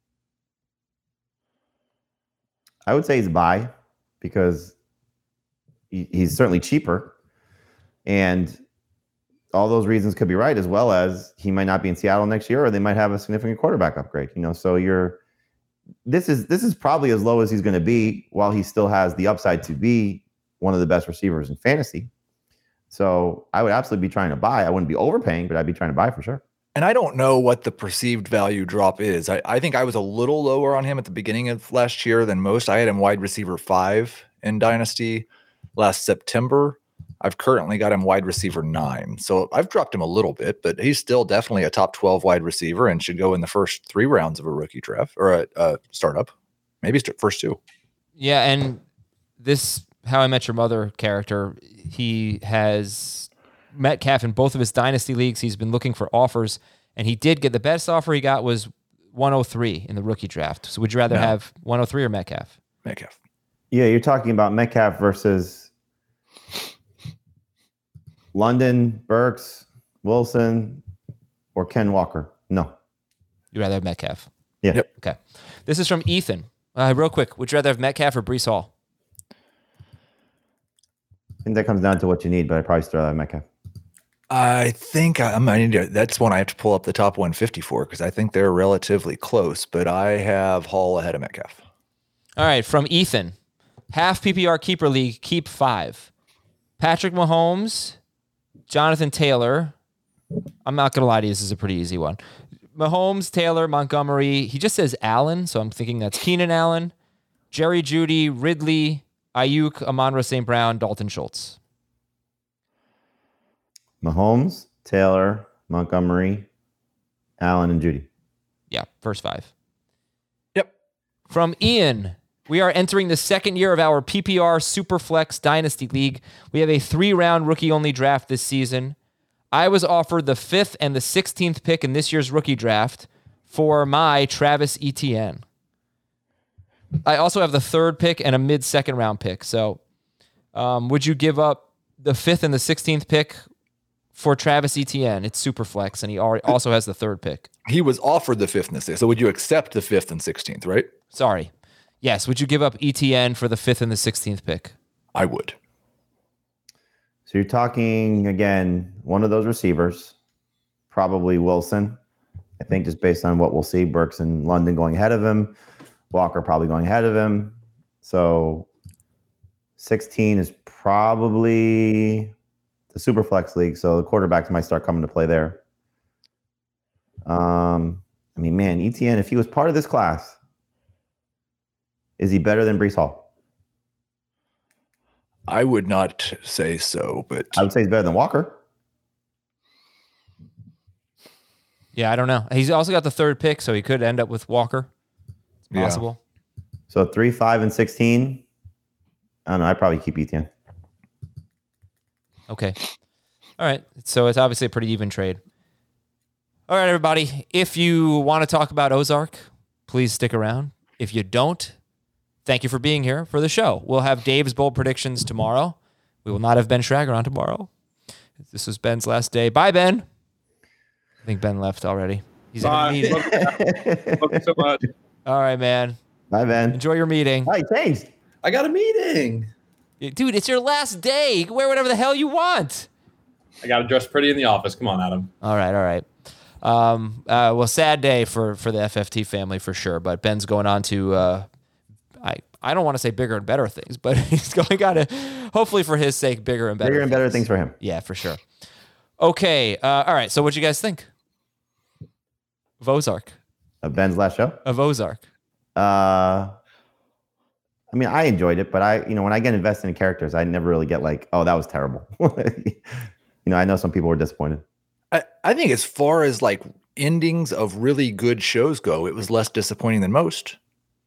I would say he's a buy because he, he's certainly cheaper. And all those reasons could be right, as well as he might not be in Seattle next year, or they might have a significant quarterback upgrade. You know, so you're this is this is probably as low as he's going to be, while he still has the upside to be one of the best receivers in fantasy. So I would absolutely be trying to buy. I wouldn't be overpaying, but I'd be trying to buy for sure. And I don't know what the perceived value drop is. I, I think I was a little lower on him at the beginning of last year than most. I had him wide receiver five in Dynasty last September. I've currently got him wide receiver nine. So I've dropped him a little bit, but he's still definitely a top twelve wide receiver and should go in the first three rounds of a rookie draft or a, a startup, maybe st- first two. Yeah, and this How I Met Your Mother character, he has Metcalf in both of his dynasty leagues. He's been looking for offers, and he did get the best offer he got was one oh three in the rookie draft. So would you rather No. have one oh three or Metcalf? Metcalf. Yeah, you're talking about Metcalf versus London, Burks, Wilson, or Ken Walker. No. You'd rather have Metcalf. Yeah. Yep. Okay. This is from Ethan. Uh, real quick, would you rather have Metcalf or Breece Hall? I think that comes down to what you need, but I'd probably still have Metcalf. I think I, I'm, I need to, that's one I have to pull up the top one fifty for because I think they're relatively close, but I have Hall ahead of Metcalf. All right, from Ethan. Half P P R keeper league, keep five. Patrick Mahomes, Jonathan Taylor. I'm not going to lie to you, this is a pretty easy one. Mahomes, Taylor, Montgomery. He just says Allen, so I'm thinking that's Keenan Allen. Jerry Jeudy, Ridley, Ayuk, Amon-Ra Saint Brown, Dalton Schultz. Mahomes, Taylor, Montgomery, Allen, and Judy. Yeah, first five. Yep. From Ian, we are entering the second year of our P P R Superflex Dynasty League. We have a three-round rookie-only draft this season. I was offered the fifth and the sixteenth pick in this year's rookie draft for my Travis Etienne. I also have the third pick and a mid-second round pick. So um, would you give up the fifth and the sixteenth pick for Travis Etienne? It's Superflex, and he already also has the third pick. He was offered the fifth and the sixth. So would you accept the fifth and sixteenth, right? Sorry. Yes, would you give up Etienne for the fifth and the sixteenth pick? I would. So you're talking, again, one of those receivers, probably Wilson. I think just based on what we'll see, Burks and London going ahead of him, Walker probably going ahead of him. So sixteen is probably the Superflex League. So the quarterbacks might start coming to play there. Um, I mean, man, E T N, if he was part of this class, is he better than Breece Hall? I would not say so, but I would say he's better than Walker. Yeah, I don't know. He's also got the third pick, so he could end up with Walker. It's possible. Yeah. So three, five, and sixteen. I don't know. I'd probably keep E T N. Okay. All right. So it's obviously a pretty even trade. All right, everybody. If you want to talk about Ozark, please stick around. If you don't, thank you for being here for the show. We'll have Dave's bold predictions tomorrow. We will not have Ben Schrager on tomorrow. This was Ben's last day. Bye, Ben. I think Ben left already. He's Bye. in a meeting. Thank you so much. All right, man. Bye, Ben. Enjoy your meeting. Oh, he changed. I got a meeting. Dude, it's your last day. You can wear whatever the hell you want. I got to dress pretty in the office. Come on, Adam. All right, all right. Um, uh, well, sad day for, for the F F T family for sure, but Ben's going on to, uh, I, I don't want to say bigger and better things, but he's going on to, hopefully for his sake, bigger and better Bigger and things. better things for him. Yeah, for sure. Okay. Uh, all right. So what you guys think of Ozark? Of Ben's last show? Of Ozark. Uh, I mean, I enjoyed it, but I, you know, when I get invested in characters, I never really get like, oh, that was terrible. You know, I know some people were disappointed. I, I think as far as like endings of really good shows go, it was less disappointing than most.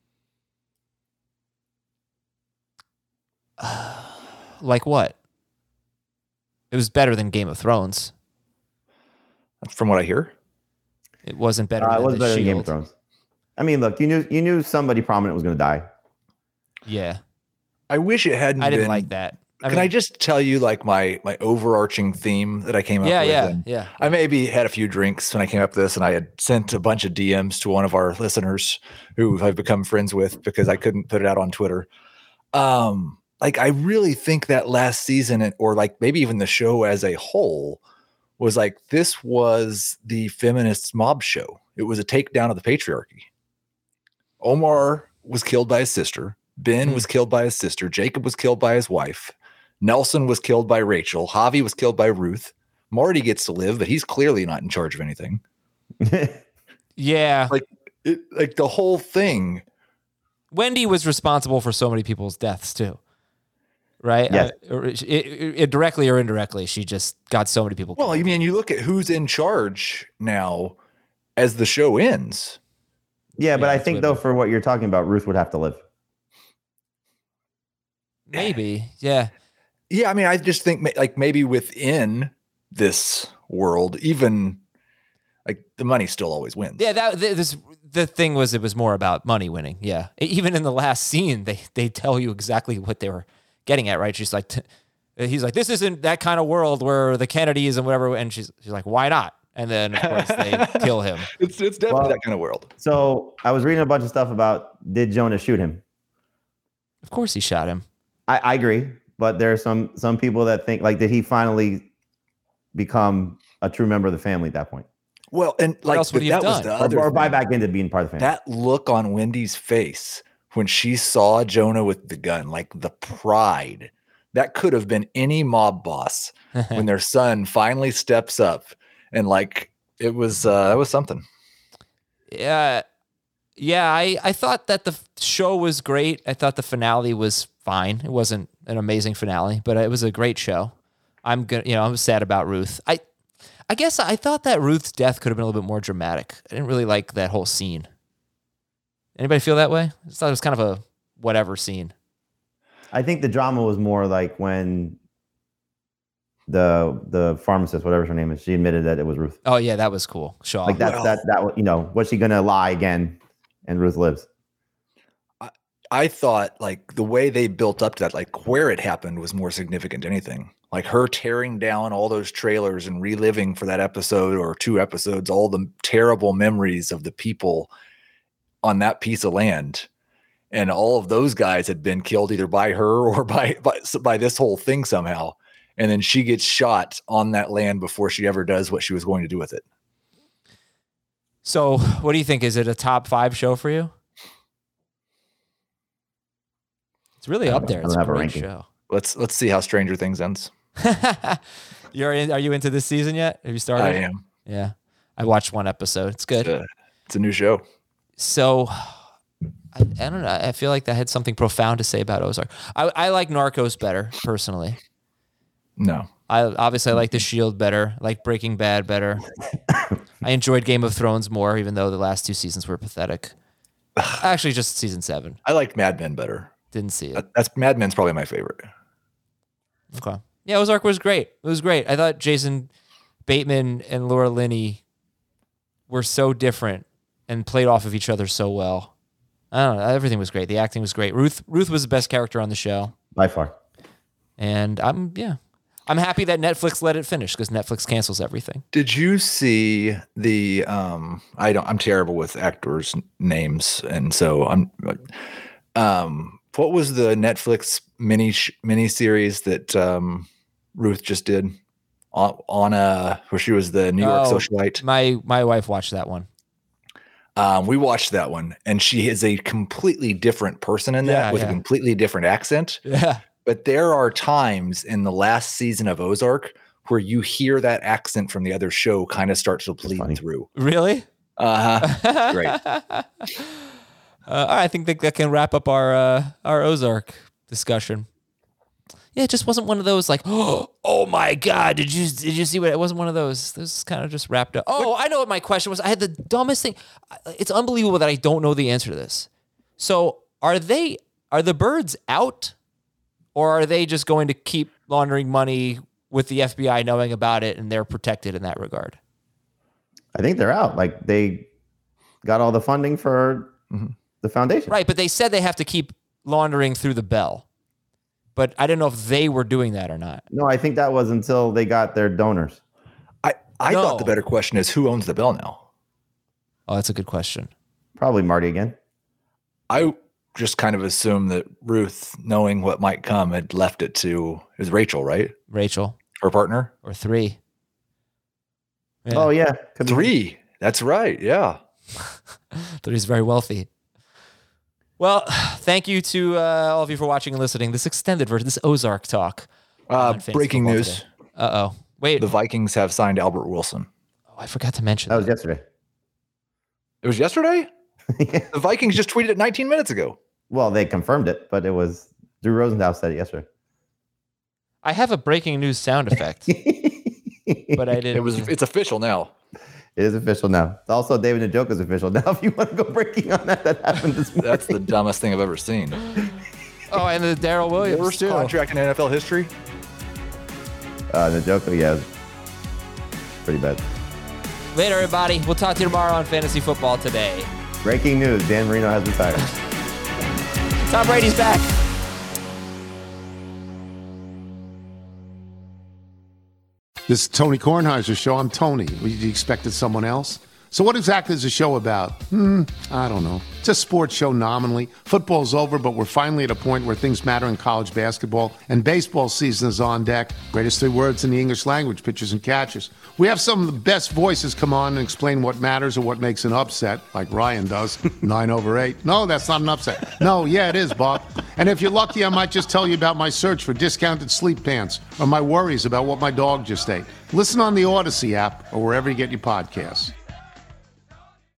Uh, like what? It was better than Game of Thrones. From what I hear, it wasn't better. Uh, than it was the better Shield. than Game of Thrones. I mean, look, you knew you knew somebody prominent was going to die. Yeah, I wish it hadn't. I didn't been, like that. I Can mean, I just tell you like my my overarching theme that I came up yeah, with? yeah, And yeah. I maybe had a few drinks when I came up with this, and I had sent a bunch of D Ms to one of our listeners who I've become friends with because I couldn't put it out on Twitter. Um, like I really think that last season, or like maybe even the show as a whole, was like this was the feminist mob show. It was a takedown of the patriarchy. Omar was killed by his sister. Ben Hmm. was killed by his sister. Jacob was killed by his wife. Nelson was killed by Rachel. Javi was killed by Ruth. Marty gets to live, but he's clearly not in charge of anything. Yeah. Like, it, like the whole thing. Wendy was responsible for so many people's deaths too, right? Yes. Uh, or it, it, it directly or indirectly, she just got so many people. Well, I mean, you look at who's in charge now as the show ends. Yeah, but Yeah, I that's think what though, it- for what you're talking about, Ruth would have to live. Maybe, yeah. Yeah, I mean, I just think ma- like maybe within this world, even like the money still always wins. Yeah, that th- this the thing was it was more about money winning. Yeah, E- even in the last scene, they they tell you exactly what they were getting at. Right? She's like, t- he's like, this isn't that kind of world where the Kennedys and whatever. And she's she's like, why not? And then of course they kill him. It's it's definitely Well- that kind of world. So I was reading a bunch of stuff about did Jonah shoot him? Of course, he shot him. I, I agree, but there are some some people that think like did he finally become a true member of the family at that point, Well, and like else would th- he have that was done? the or, other or buy thing. back into being part of the family? That look on Wendy's face when she saw Jonah with the gun, like the pride, that could have been any mob boss when their son finally steps up, and like it was uh, that was something. Yeah, yeah. I I thought that the f- show was great. I thought the finale was fine. It wasn't an amazing finale, but it was a great show. I'm gonna, you know, I'm sad about Ruth. I, I guess I thought that Ruth's death could have been a little bit more dramatic. I didn't really like that whole scene. Anybody feel that way? I just thought it was kind of a whatever scene. I think the drama was more like when the the pharmacist, whatever her name is, she admitted that it was Ruth. Oh yeah, that was cool. Shaw. Like that Well- that that you know, was she gonna lie again? And Ruth lives. I thought like the way they built up to that, like where it happened was more significant than anything. Like her tearing down all those trailers and reliving for that episode or two episodes, all the terrible memories of the people on that piece of land. And all of those guys had been killed either by her or by, by, by this whole thing somehow. And then she gets shot on that land before she ever does what she was going to do with it. So, what do you think? Is it a top five show for you? It's really up there. It's a have a great ranking. show. Let's let's see how Stranger Things ends. You're in, are you into this season yet? Have you started? I am. Yeah. I watched one episode. It's good. It's a, it's a new show. So I, I don't know. I feel like I had something profound to say about Ozark. I, I like Narcos better, personally. No. I obviously I like The Shield better, I like Breaking Bad better. I enjoyed Game of Thrones more, even though the last two seasons were pathetic. Actually, just season seven. I liked Mad Men better. Didn't see it. That- That's Mad Men's probably my favorite. Okay. Yeah, Ozark was great. It was great. I thought Jason Bateman and Laura Linney were so different and played off of each other so well. I don't know. Everything was great. The acting was great. Ruth Ruth was the best character on the show. By far. And I'm, yeah. I'm happy that Netflix let it finish because Netflix cancels everything. Did you see the um I don't I'm terrible with actors' names, and so I'm um what was the Netflix mini sh- mini series that um Ruth just did on, on a where she was the New York Oh, socialite? My my wife watched that one. Um, we watched that one, and she is a completely different person in that Yeah, with yeah. a completely different accent. Yeah. But there are times in the last season of Ozark where you hear that accent from the other show kind of start to bleed funny. through. Really? Uh-huh. Great. uh, I think that, that can wrap up our uh, our Ozark discussion. Yeah, it just wasn't one of those like, oh my God, did you did you see what? It wasn't one of those. This kind of just wrapped up. Oh, I know what my question was. I had the dumbest thing. It's unbelievable that I don't know the answer to this. So are they are the birds out, or are they just going to keep laundering money with the F B I knowing about it and they're protected in that regard? I think they're out. Like they got all the funding for Mm-hmm. the foundation. Right, but they said they have to keep laundering through the bell. But I didn't know if they were doing that or not. No, I think that was until they got their donors. I, I No. thought the better question is who owns the bell now? Oh, that's a good question. Probably Marty again. I just kind of assumed that Ruth, knowing what might come, had left it to it was Rachel, right? Rachel Her partner? or three. Yeah. Oh yeah, could be. Three. That's right. Yeah. That he's very wealthy. Well, thank you to uh, all of you for watching and listening. This extended version, this Ozark talk. Uh, on Fantasy breaking Football news. today. Uh-oh. Wait. The Vikings have signed Albert Wilson. Oh, I forgot to mention That was that. yesterday. It was yesterday? The Vikings just tweeted it nineteen minutes ago. Well, they confirmed it, but it was Drew Rosendahl said it yesterday. I have a breaking news sound effect, but I didn't. It was it's official now. It is official now. Also, David Njoku's official now. If you want to go breaking on that, that happened this morning. That's the dumbest thing I've ever seen. Oh, and the Daryl Williams Worst too. contract in N F L history. Uh, Njoku, yeah, pretty bad. Later, everybody. We'll talk to you tomorrow on Fantasy Football Today. Breaking news: Dan Marino has retired. Tom Brady's back. This is Tony Kornheiser's show. I'm Tony. You expected someone else? So what exactly is the show about? Hmm, I don't know. It's a sports show nominally. Football's over, but we're finally at a point where things matter in college basketball, and baseball season is on deck. Greatest three words in the English language, pitchers and catchers. We have some of the best voices come on and explain what matters or what makes an upset, like Ryan does. Nine over eight. No, that's not an upset. No, yeah, it is, Bob. And if you're lucky, I might just tell you about my search for discounted sleep pants or my worries about what my dog just ate. Listen on the Odyssey app or wherever you get your podcasts.